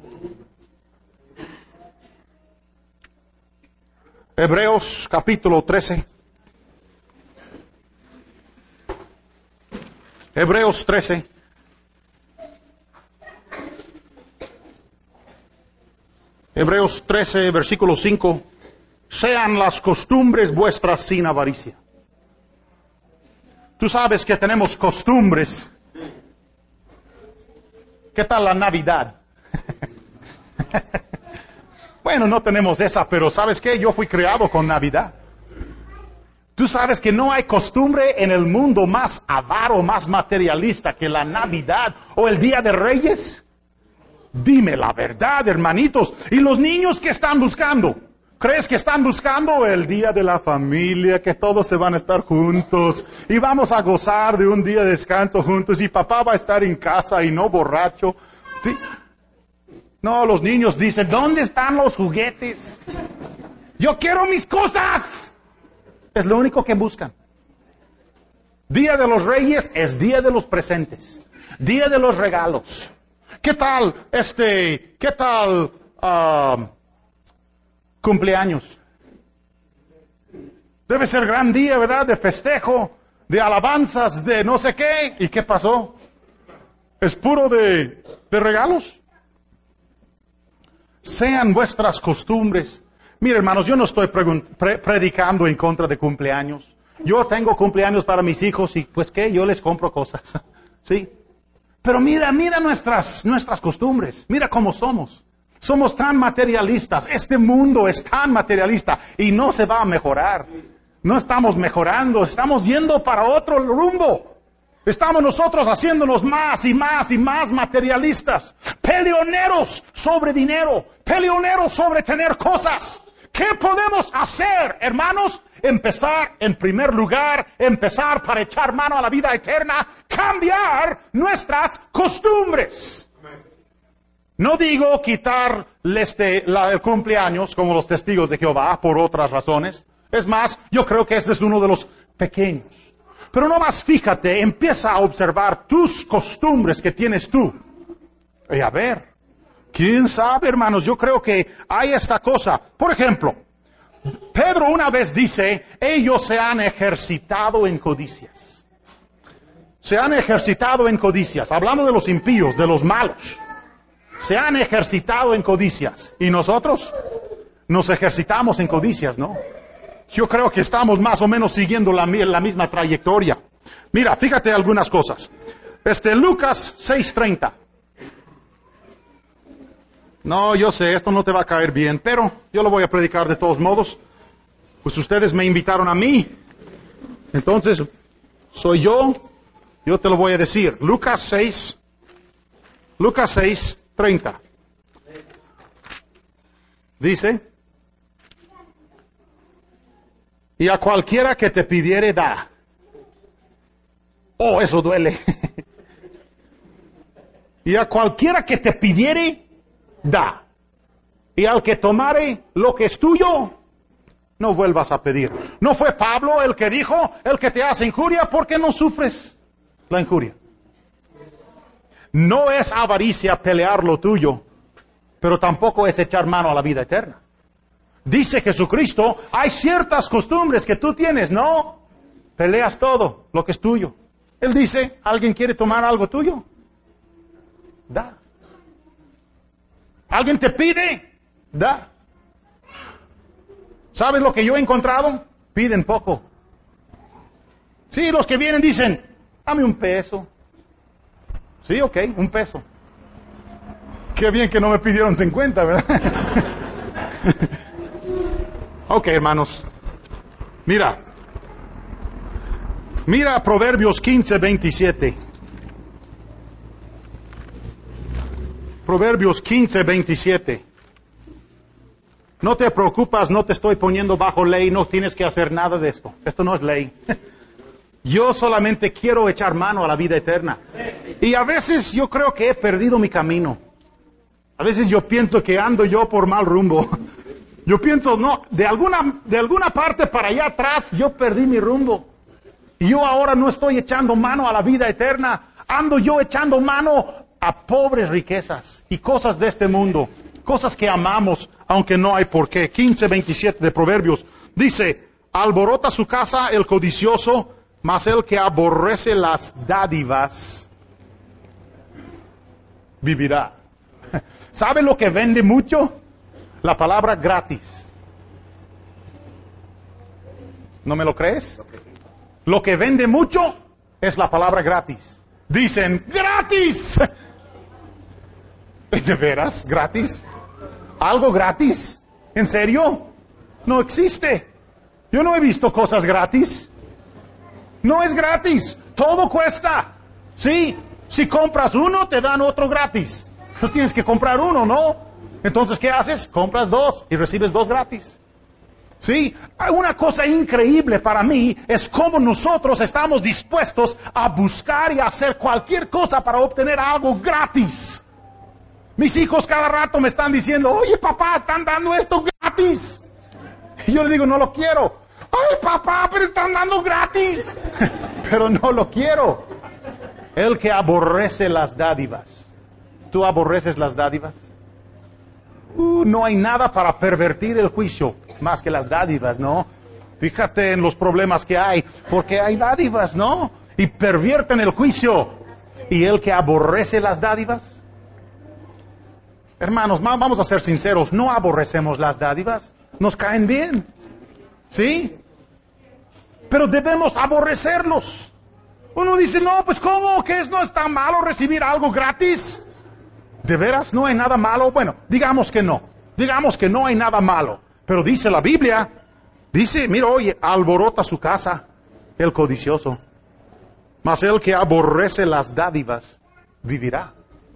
Hebreos capítulo 13. Hebreos 13. Hebreos 13, versículo 5. Sean las costumbres vuestras sin avaricia. Tú sabes que tenemos costumbres. ¿Qué tal la Navidad? Bueno, no tenemos esa, pero ¿sabes qué? Yo fui criado con Navidad. ¿Tú sabes que no hay costumbre en el mundo más avaro, más materialista que la Navidad o el Día de Reyes? Dime la verdad, hermanitos. ¿Y los niños qué están buscando? ¿Crees que están buscando el día de la familia, que todos se van a estar juntos y vamos a gozar de un día de descanso juntos y papá va a estar en casa y no borracho? ¿Sí? No, los niños dicen, ¿dónde están los juguetes? Yo quiero mis cosas. Es lo único que buscan. Día de los Reyes es día de los presentes, día de los regalos. ¿Qué tal cumpleaños? Debe ser gran día, ¿verdad? De festejo, de alabanzas, de no sé qué. ¿Y qué pasó? ¿Es puro de regalos? Sean vuestras costumbres. Mira, hermanos, yo no estoy predicando en contra de cumpleaños. Yo tengo cumpleaños para mis hijos y pues qué, yo les compro cosas. ¿Sí? Pero mira nuestras costumbres. Mira cómo somos. Somos tan materialistas. Este mundo es tan materialista y no se va a mejorar. No estamos mejorando, estamos yendo para otro rumbo. Estamos nosotros haciéndonos más y más y más materialistas. Peleoneros sobre dinero. Peleoneros sobre tener cosas. ¿Qué podemos hacer, hermanos? Empezar, en primer lugar, para echar mano a la vida eterna, cambiar nuestras costumbres. No digo quitar el cumpleaños como los testigos de Jehová por otras razones. Es más, yo creo que este es uno de los pequeños. Pero no más fíjate, empieza a observar tus costumbres que tienes tú. Y a ver, ¿quién sabe, hermanos? Yo creo que hay esta cosa. Por ejemplo, Pedro una vez dice, ellos se han ejercitado en codicias. Se han ejercitado en codicias. Hablando de los impíos, de los malos. Se han ejercitado en codicias. Y nosotros nos ejercitamos en codicias, ¿no? Yo creo que estamos más o menos siguiendo la misma trayectoria. Mira, fíjate algunas cosas. Lucas 6:30. No, yo sé, esto no te va a caer bien, pero yo lo voy a predicar de todos modos. Pues ustedes me invitaron a mí. Entonces, soy yo te lo voy a decir. Lucas 6, 30. Dice, y a cualquiera que te pidiere, da. Oh, eso duele. Y a cualquiera que te pidiere, da. Y al que tomare lo que es tuyo, no vuelvas a pedir. ¿No fue Pablo el que dijo, el que te hace injuria, ¿por qué no sufres la injuria? No es avaricia pelear lo tuyo, pero tampoco es echar mano a la vida eterna. Dice Jesucristo, hay ciertas costumbres que tú tienes, no peleas todo lo que es tuyo. Él dice, ¿alguien quiere tomar algo tuyo? Da. ¿Alguien te pide? Da. ¿Sabes lo que yo he encontrado? Piden poco. Sí, los que vienen dicen, dame un peso. Sí, ok, un peso. Qué bien que no me pidieron 50, ¿verdad? Ok, hermanos. Mira Proverbios 15, 27. Proverbios 15, 27. No te preocupas, no te estoy poniendo bajo ley, no tienes que hacer nada de esto. Esto no es ley. Yo solamente quiero echar mano a la vida eterna. Y a veces yo creo que he perdido mi camino. A veces yo pienso que ando yo por mal rumbo. Yo pienso, no, de alguna parte para allá atrás yo perdí mi rumbo. Y yo ahora no estoy echando mano a la vida eterna. Ando yo echando mano a pobres riquezas y cosas de este mundo. Cosas que amamos, aunque no hay por qué. 15:27 de Proverbios. Dice, alborota su casa el codicioso, mas el que aborrece las dádivas vivirá. ¿Sabe lo que vende mucho? La palabra gratis. ¿No me lo crees? Lo que vende mucho es la palabra gratis. Dicen, ¡gratis! ¿De veras? ¿Gratis? ¿Algo gratis? ¿En serio? No existe. Yo no he visto cosas gratis. No es gratis. Todo cuesta. Sí, si compras uno, te dan otro gratis. No tienes que comprar uno, ¿no? Entonces, ¿qué haces? Compras dos y recibes dos gratis. Sí, una cosa increíble para mí es cómo nosotros estamos dispuestos a buscar y a hacer cualquier cosa para obtener algo gratis. Mis hijos cada rato me están diciendo, oye papá, están dando esto gratis. Y yo le digo, no lo quiero. Ay papá, pero están dando gratis. Pero no lo quiero. El que aborrece las dádivas. ¿Tú aborreces las dádivas? No hay nada para pervertir el juicio más que las dádivas, ¿no? Fíjate en los problemas que hay, porque hay dádivas, ¿no? Y pervierten el juicio. ¿Y el que aborrece las dádivas? Hermanos, vamos a ser sinceros, no aborrecemos las dádivas, nos caen bien, ¿sí? Pero debemos aborrecerlos. Uno dice, no, pues ¿cómo? ¿Que no está malo recibir algo gratis? ¿De veras no hay nada malo? Bueno, digamos que no hay nada malo. Pero dice la Biblia, dice, mira, oye, alborota su casa el codicioso, mas el que aborrece las dádivas vivirá.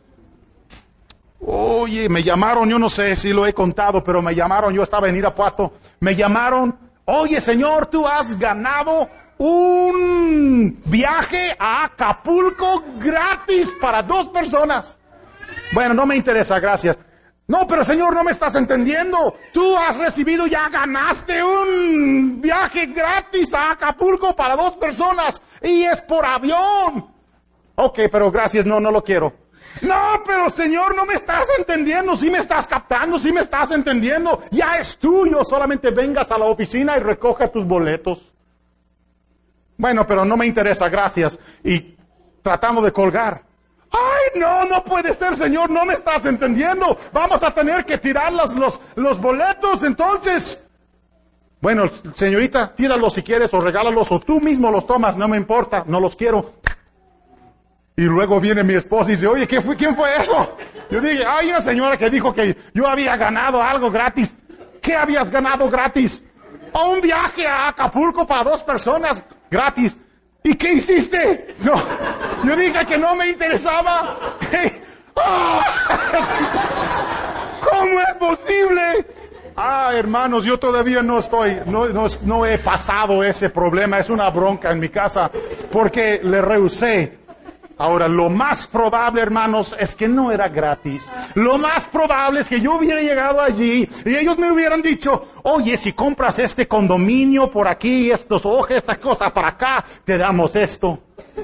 Oye, me llamaron, yo no sé si lo he contado, pero me llamaron, yo estaba en Irapuato, me llamaron, oye señor, tú has ganado un viaje a Acapulco gratis para 2 personas. Bueno, no me interesa, gracias. No, pero señor, no me estás entendiendo. Tú has recibido, ya ganaste un viaje gratis a Acapulco para 2 personas y es por avión. Ok, pero gracias, no lo quiero. No, pero señor, no me estás entendiendo, sí me estás captando, sí me estás entendiendo. Ya es tuyo, solamente vengas a la oficina y recojas tus boletos. Bueno, pero no me interesa, gracias. Y tratando de colgar. Ay, no puede ser, señor, no me estás entendiendo. Vamos a tener que tirar los boletos, entonces. Bueno, señorita, tíralos si quieres o regálalos o tú mismo los tomas, no me importa, no los quiero. Y luego viene mi esposa y dice, oye, ¿quién fue eso? Yo dije, hay una señora que dijo que yo había ganado algo gratis. ¿Qué habías ganado gratis? Un viaje a Acapulco para 2 personas. gratis. ¿Y qué hiciste? No, yo dije que no me interesaba. ¿Cómo es posible? Hermanos, yo todavía no he pasado ese problema. Es una bronca en mi casa porque le rehusé. Ahora, lo más probable, hermanos, es que no era gratis. Lo más probable es que yo hubiera llegado allí y ellos me hubieran dicho, oye, si compras este condominio por aquí, estos ojos, esta cosa para acá, te damos esto.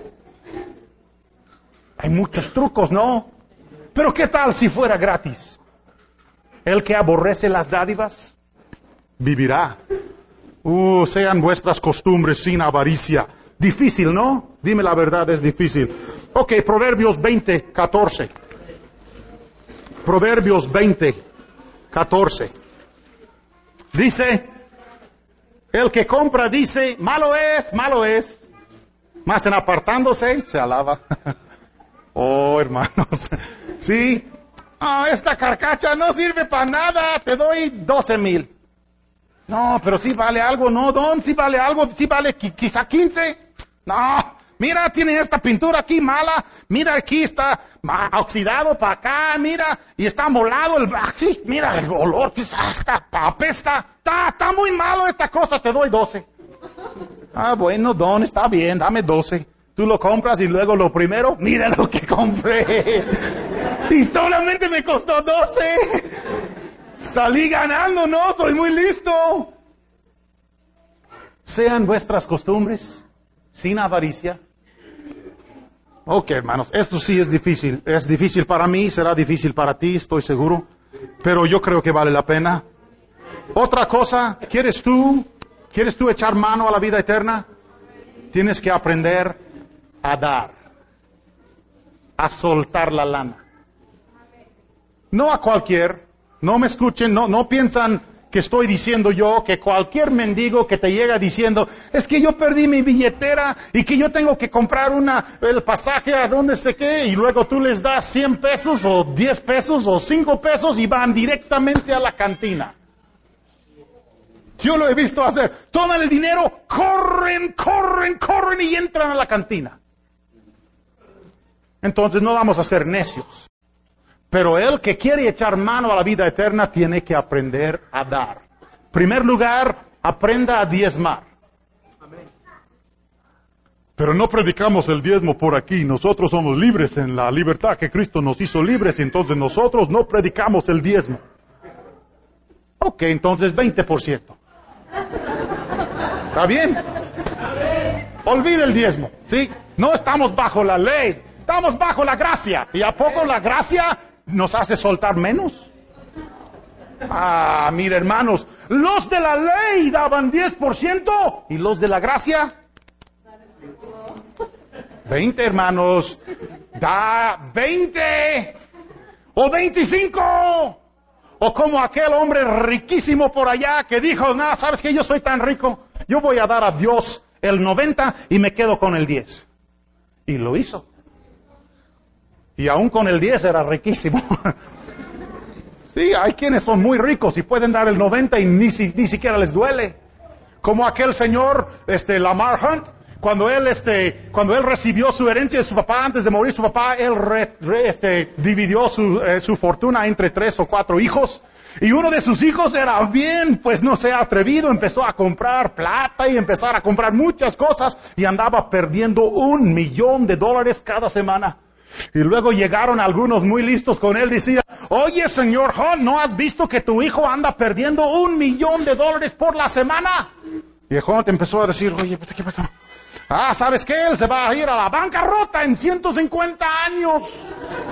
Hay muchos trucos, ¿no? Pero ¿qué tal si fuera gratis? El que aborrece las dádivas, vivirá. Sean vuestras costumbres sin avaricia. Difícil, ¿no? Dime la verdad, es difícil. Ok, Proverbios 20, 14. Proverbios 20, 14. Dice, el que compra dice, malo es, malo es. Mas en apartándose, se alaba. Oh, hermanos. Sí. Esta carcacha no sirve para nada, te doy 12,000. No, pero sí vale algo, no, Don, sí vale algo, sí vale quizá 15. No, mira, tiene esta pintura aquí mala, mira, aquí está oxidado para acá, mira, y está molado sí, mira, el olor, está apesta, está muy malo esta cosa, te doy 12. Bueno, Don, está bien, dame 12. Tú lo compras y luego lo primero, mira lo que compré. Y solamente me costó 12. Salí ganando, ¿no? Soy muy listo. Sean vuestras costumbres sin avaricia. Ok, hermanos, esto sí es difícil. Es difícil para mí, será difícil para ti, estoy seguro. Pero yo creo que vale la pena. Otra cosa, ¿quieres tú echar mano a la vida eterna? Tienes que aprender a dar, a soltar la lana. No a cualquier, no me escuchen, no piensan que estoy diciendo yo que cualquier mendigo que te llega diciendo, es que yo perdí mi billetera y que yo tengo que comprar el pasaje a donde sé qué, y luego tú les das 100 pesos o 10 pesos o 5 pesos y van directamente a la cantina. Yo lo he visto hacer, toman el dinero, corren y entran a la cantina. Entonces no vamos a ser necios. Pero el que quiere echar mano a la vida eterna tiene que aprender a dar. En primer lugar, aprenda a diezmar. Pero no predicamos el diezmo por aquí. Nosotros somos libres en la libertad que Cristo nos hizo libres. Y entonces nosotros no predicamos el diezmo. Ok, entonces 20%. ¿Está bien? Olvide el diezmo, ¿sí? No estamos bajo la ley. Estamos bajo la gracia. ¿Y a poco la gracia nos hace soltar menos? Mire, hermanos, los de la ley daban 10% y los de la gracia 20, hermanos. Da 20 o 25. O como aquel hombre riquísimo por allá que dijo, no, ¿sabes qué? Yo soy tan rico, yo voy a dar a Dios el 90 y me quedo con el 10. Y lo hizo. Y aún con el 10 era riquísimo. Sí, hay quienes son muy ricos y pueden dar el 90 y ni siquiera les duele. Como aquel señor, Lamar Hunt, cuando él recibió su herencia de su papá, antes de morir su papá, él dividió su fortuna entre 3 o 4 hijos. Y uno de sus hijos era bien, pues no se ha atrevido, empezó a comprar plata y empezar a comprar muchas cosas y andaba perdiendo $1,000,000 cada semana. Y luego llegaron algunos muy listos con él, decía, oye señor Hunt, ¿no has visto que tu hijo anda perdiendo $1,000,000 por la semana? Y Hunt empezó a decir, oye, ¿qué pasó? ¿Sabes qué? Él se va a ir a la bancarrota en 150 años.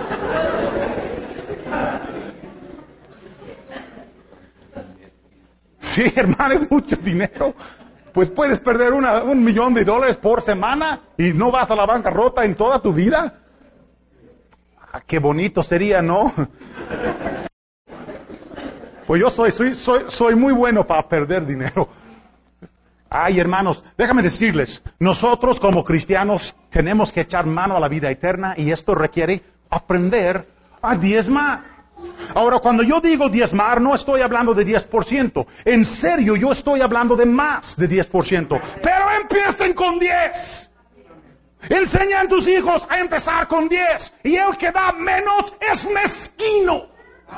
Sí, hermano, es mucho dinero. Pues puedes perder $1,000,000 por semana y no vas a la bancarrota en toda tu vida. Qué bonito sería, ¿no? Pues yo soy muy bueno para perder dinero. Hermanos, déjame decirles, nosotros como cristianos tenemos que echar mano a la vida eterna y esto requiere aprender a diezmar. Ahora, cuando yo digo diezmar, no estoy hablando de 10%. En serio, yo estoy hablando de más de 10%. Pero empiecen con 10. Enseñan a tus hijos a empezar con 10. Y el que da menos es mezquino.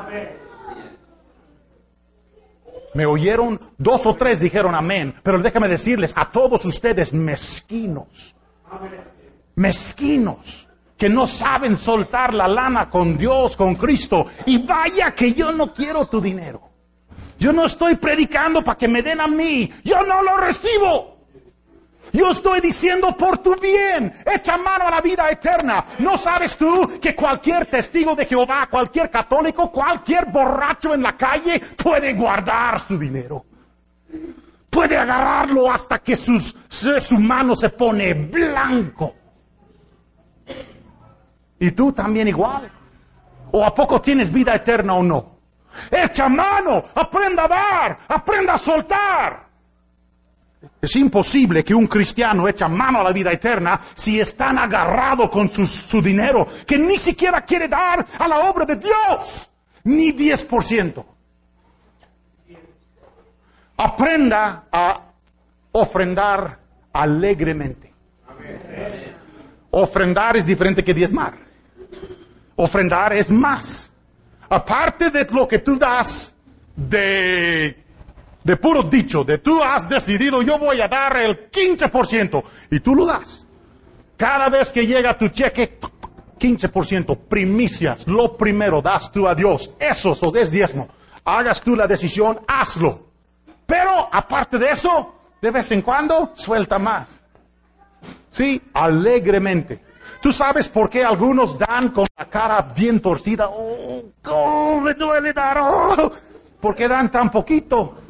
Me oyeron, 2 o 3 dijeron amén. Pero déjame decirles a todos ustedes mezquinos. Mezquinos. Que no saben soltar la lana con Dios, con Cristo. Y vaya que yo no quiero tu dinero. Yo no estoy predicando para que me den a mí. Yo no lo recibo. Yo estoy diciendo por tu bien. Echa mano a la vida eterna. ¿No sabes tú que cualquier testigo de Jehová, cualquier católico, cualquier borracho en la calle puede guardar su dinero? Puede agarrarlo hasta que su mano se pone blanco. Y tú también igual. ¿O a poco tienes vida eterna o no? Echa mano, aprenda a dar, aprenda a soltar. Es imposible que un cristiano eche mano a la vida eterna si es tan agarrado con su dinero que ni siquiera quiere dar a la obra de Dios, ni 10%. Aprenda a ofrendar alegremente. Ofrendar es diferente que diezmar. Ofrendar es más. Aparte de lo que tú das de puro dicho, de tú has decidido, yo voy a dar el 15%, y tú lo das. Cada vez que llega tu cheque, 15%, primicias, lo primero, das tú a Dios. Eso es diezmo. Hagas tú la decisión, hazlo. Pero, aparte de eso, de vez en cuando, suelta más. Sí, alegremente. ¿Tú sabes por qué algunos dan con la cara bien torcida? ¡Oh, me duele dar! ¡Oh! ¿Por qué dan tan poquito?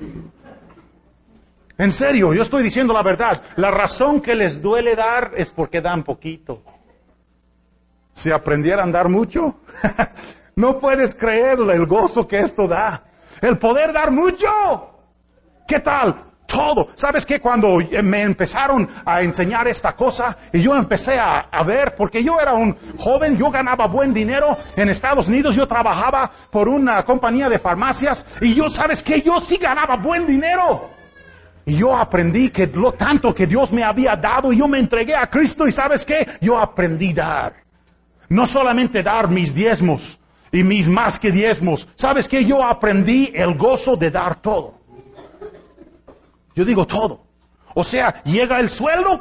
En serio, yo estoy diciendo la verdad. La razón que les duele dar es porque dan poquito. Si aprendieran a dar mucho, no puedes creer el gozo que esto da. El poder dar mucho. ¿Qué tal? Todo. ¿Sabes qué? Cuando me empezaron a enseñar esta cosa y yo empecé a ver, porque yo era un joven, yo ganaba buen dinero en Estados Unidos, yo trabajaba por una compañía de farmacias y yo, ¿sabes qué? Yo sí ganaba buen dinero. Y yo aprendí que lo tanto que Dios me había dado y yo me entregué a Cristo y ¿sabes qué? Yo aprendí a dar. No solamente dar mis diezmos y mis más que diezmos. ¿Sabes qué? Yo aprendí el gozo de dar todo. Yo digo todo. O sea, llega el sueldo,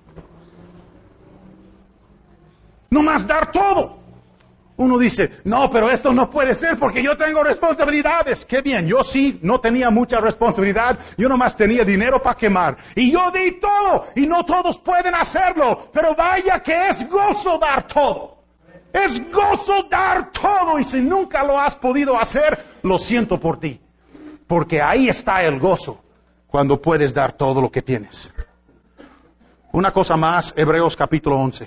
no más dar todo. Uno dice, no, pero esto no puede ser porque yo tengo responsabilidades. Qué bien, yo sí no tenía mucha responsabilidad, yo nomás tenía dinero para quemar. Y yo di todo, y no todos pueden hacerlo, pero vaya que es gozo dar todo. Es gozo dar todo, y si nunca lo has podido hacer, lo siento por ti. Porque ahí está el gozo. Cuando puedes dar todo lo que tienes. Una cosa más, Hebreos capítulo 11.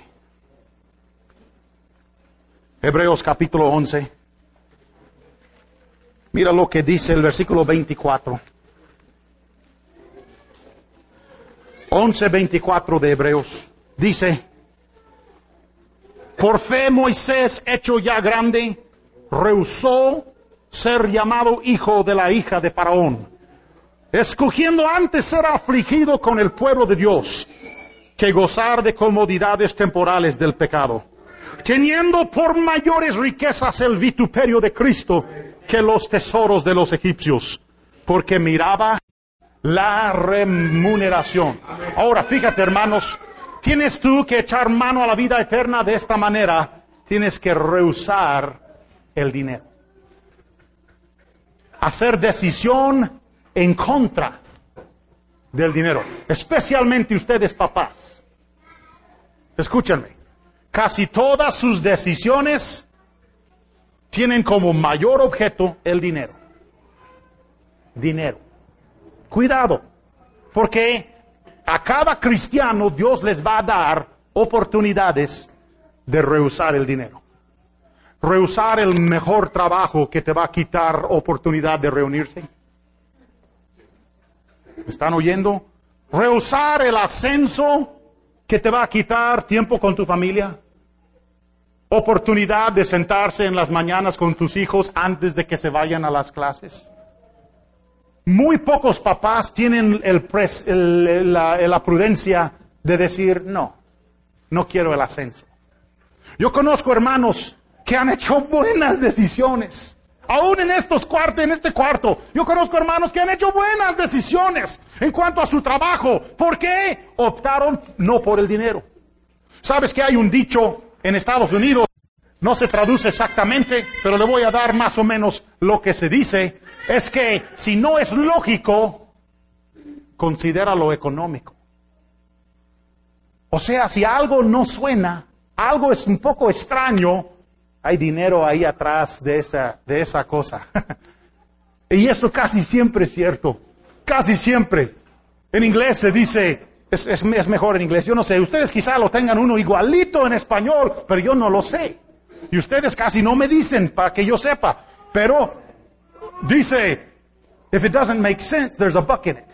Hebreos capítulo 11. Mira lo que dice el versículo 24. 11:24 de Hebreos. Dice, por fe Moisés, hecho ya grande, rehusó ser llamado hijo de la hija de Faraón, escogiendo antes ser afligido con el pueblo de Dios, que gozar de comodidades temporales del pecado, teniendo por mayores riquezas el vituperio de Cristo que los tesoros de los egipcios, porque miraba la remuneración. Ahora, fíjate, hermanos, tienes tú que echar mano a la vida eterna de esta manera, tienes que rehusar el dinero. Hacer decisión en contra del dinero, especialmente ustedes papás. Escúchenme, casi todas sus decisiones tienen como mayor objeto el dinero. Dinero. Cuidado, porque a cada cristiano Dios les va a dar oportunidades de rehusar el dinero. Rehusar el mejor trabajo que te va a quitar oportunidad de reunirse. ¿Me están oyendo? Rehusar el ascenso que te va a quitar tiempo con tu familia. oportunidad de sentarse en las mañanas con tus hijos antes de que se vayan a las clases? Muy pocos papás tienen la prudencia de decir, no quiero el ascenso. Yo conozco hermanos que han hecho buenas decisiones. Aún en este cuarto, yo conozco hermanos que han hecho buenas decisiones en cuanto a su trabajo. ¿Por qué? Optaron no por el dinero. ¿Sabes que hay un dicho en Estados Unidos? No se traduce exactamente, pero le voy a dar más o menos lo que se dice. Es que si no es lógico, considera lo económico. O sea, si algo no suena, algo es un poco extraño, hay dinero ahí atrás de esa cosa. Y eso casi siempre es cierto. Casi siempre. En inglés se dice, es mejor en inglés, yo no sé, ustedes quizá lo tengan uno igualito en español, pero yo no lo sé. Y ustedes casi no me dicen para que yo sepa. Pero dice, if it doesn't make sense, there's a buck in it.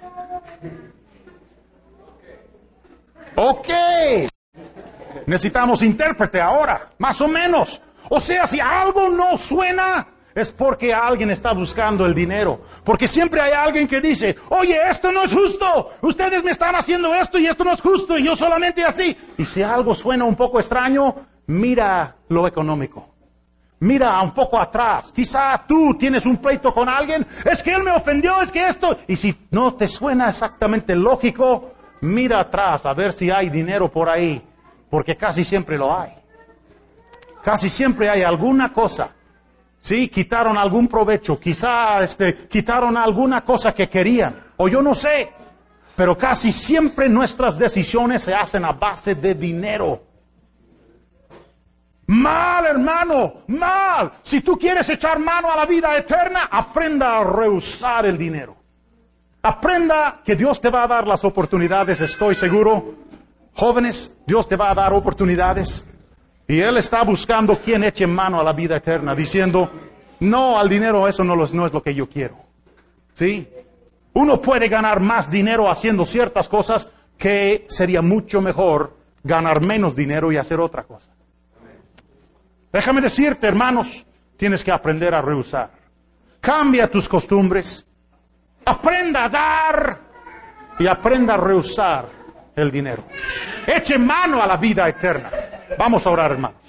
Ok. Necesitamos intérprete ahora, más o menos. O sea, si algo no suena, es porque alguien está buscando el dinero. Porque siempre hay alguien que dice, oye, esto no es justo. Ustedes me están haciendo esto y esto no es justo. Y yo solamente así. Y si algo suena un poco extraño, mira lo económico. Mira un poco atrás. Quizá tú tienes un pleito con alguien. Es que él me ofendió, es que esto. Y si no te suena exactamente lógico, mira atrás a ver si hay dinero por ahí. Porque casi siempre lo hay. Casi siempre hay alguna cosa. Sí, quitaron algún provecho. Quizá quitaron alguna cosa que querían. O yo no sé. Pero casi siempre nuestras decisiones se hacen a base de dinero. Mal, hermano, mal. Si tú quieres echar mano a la vida eterna, aprenda a rehusar el dinero. Aprenda que Dios te va a dar las oportunidades, estoy seguro. Jóvenes, Dios te va a dar oportunidades. Y Él está buscando quien eche mano a la vida eterna, diciendo, no, al dinero eso no es lo que yo quiero. ¿Sí? Uno puede ganar más dinero haciendo ciertas cosas que sería mucho mejor ganar menos dinero y hacer otra cosa. Déjame decirte, hermanos, tienes que aprender a rehusar. Cambia tus costumbres. Aprenda a dar y aprenda a rehusar el dinero. Eche mano a la vida eterna. Vamos a orar, hermanos.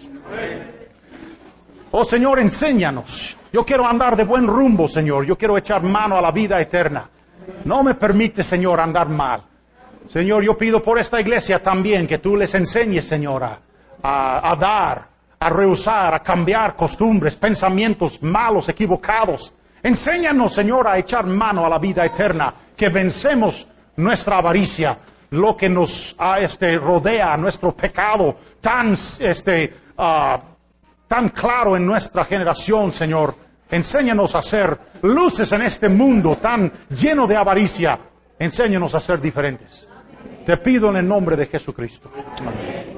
Oh, Señor, enséñanos. Yo quiero andar de buen rumbo, Señor. Yo quiero echar mano a la vida eterna. No me permite, Señor, andar mal. Señor, yo pido por esta iglesia también que tú les enseñes, Señor, a dar, a rehusar, a cambiar costumbres, pensamientos malos, equivocados. Enséñanos, Señor, a echar mano a la vida eterna, que vencemos nuestra avaricia, lo que nos rodea, nuestro pecado tan claro en nuestra generación, Señor. Enséñanos a ser luces en este mundo tan lleno de avaricia. Enséñanos a ser diferentes. Te pido en el nombre de Jesucristo. Amén.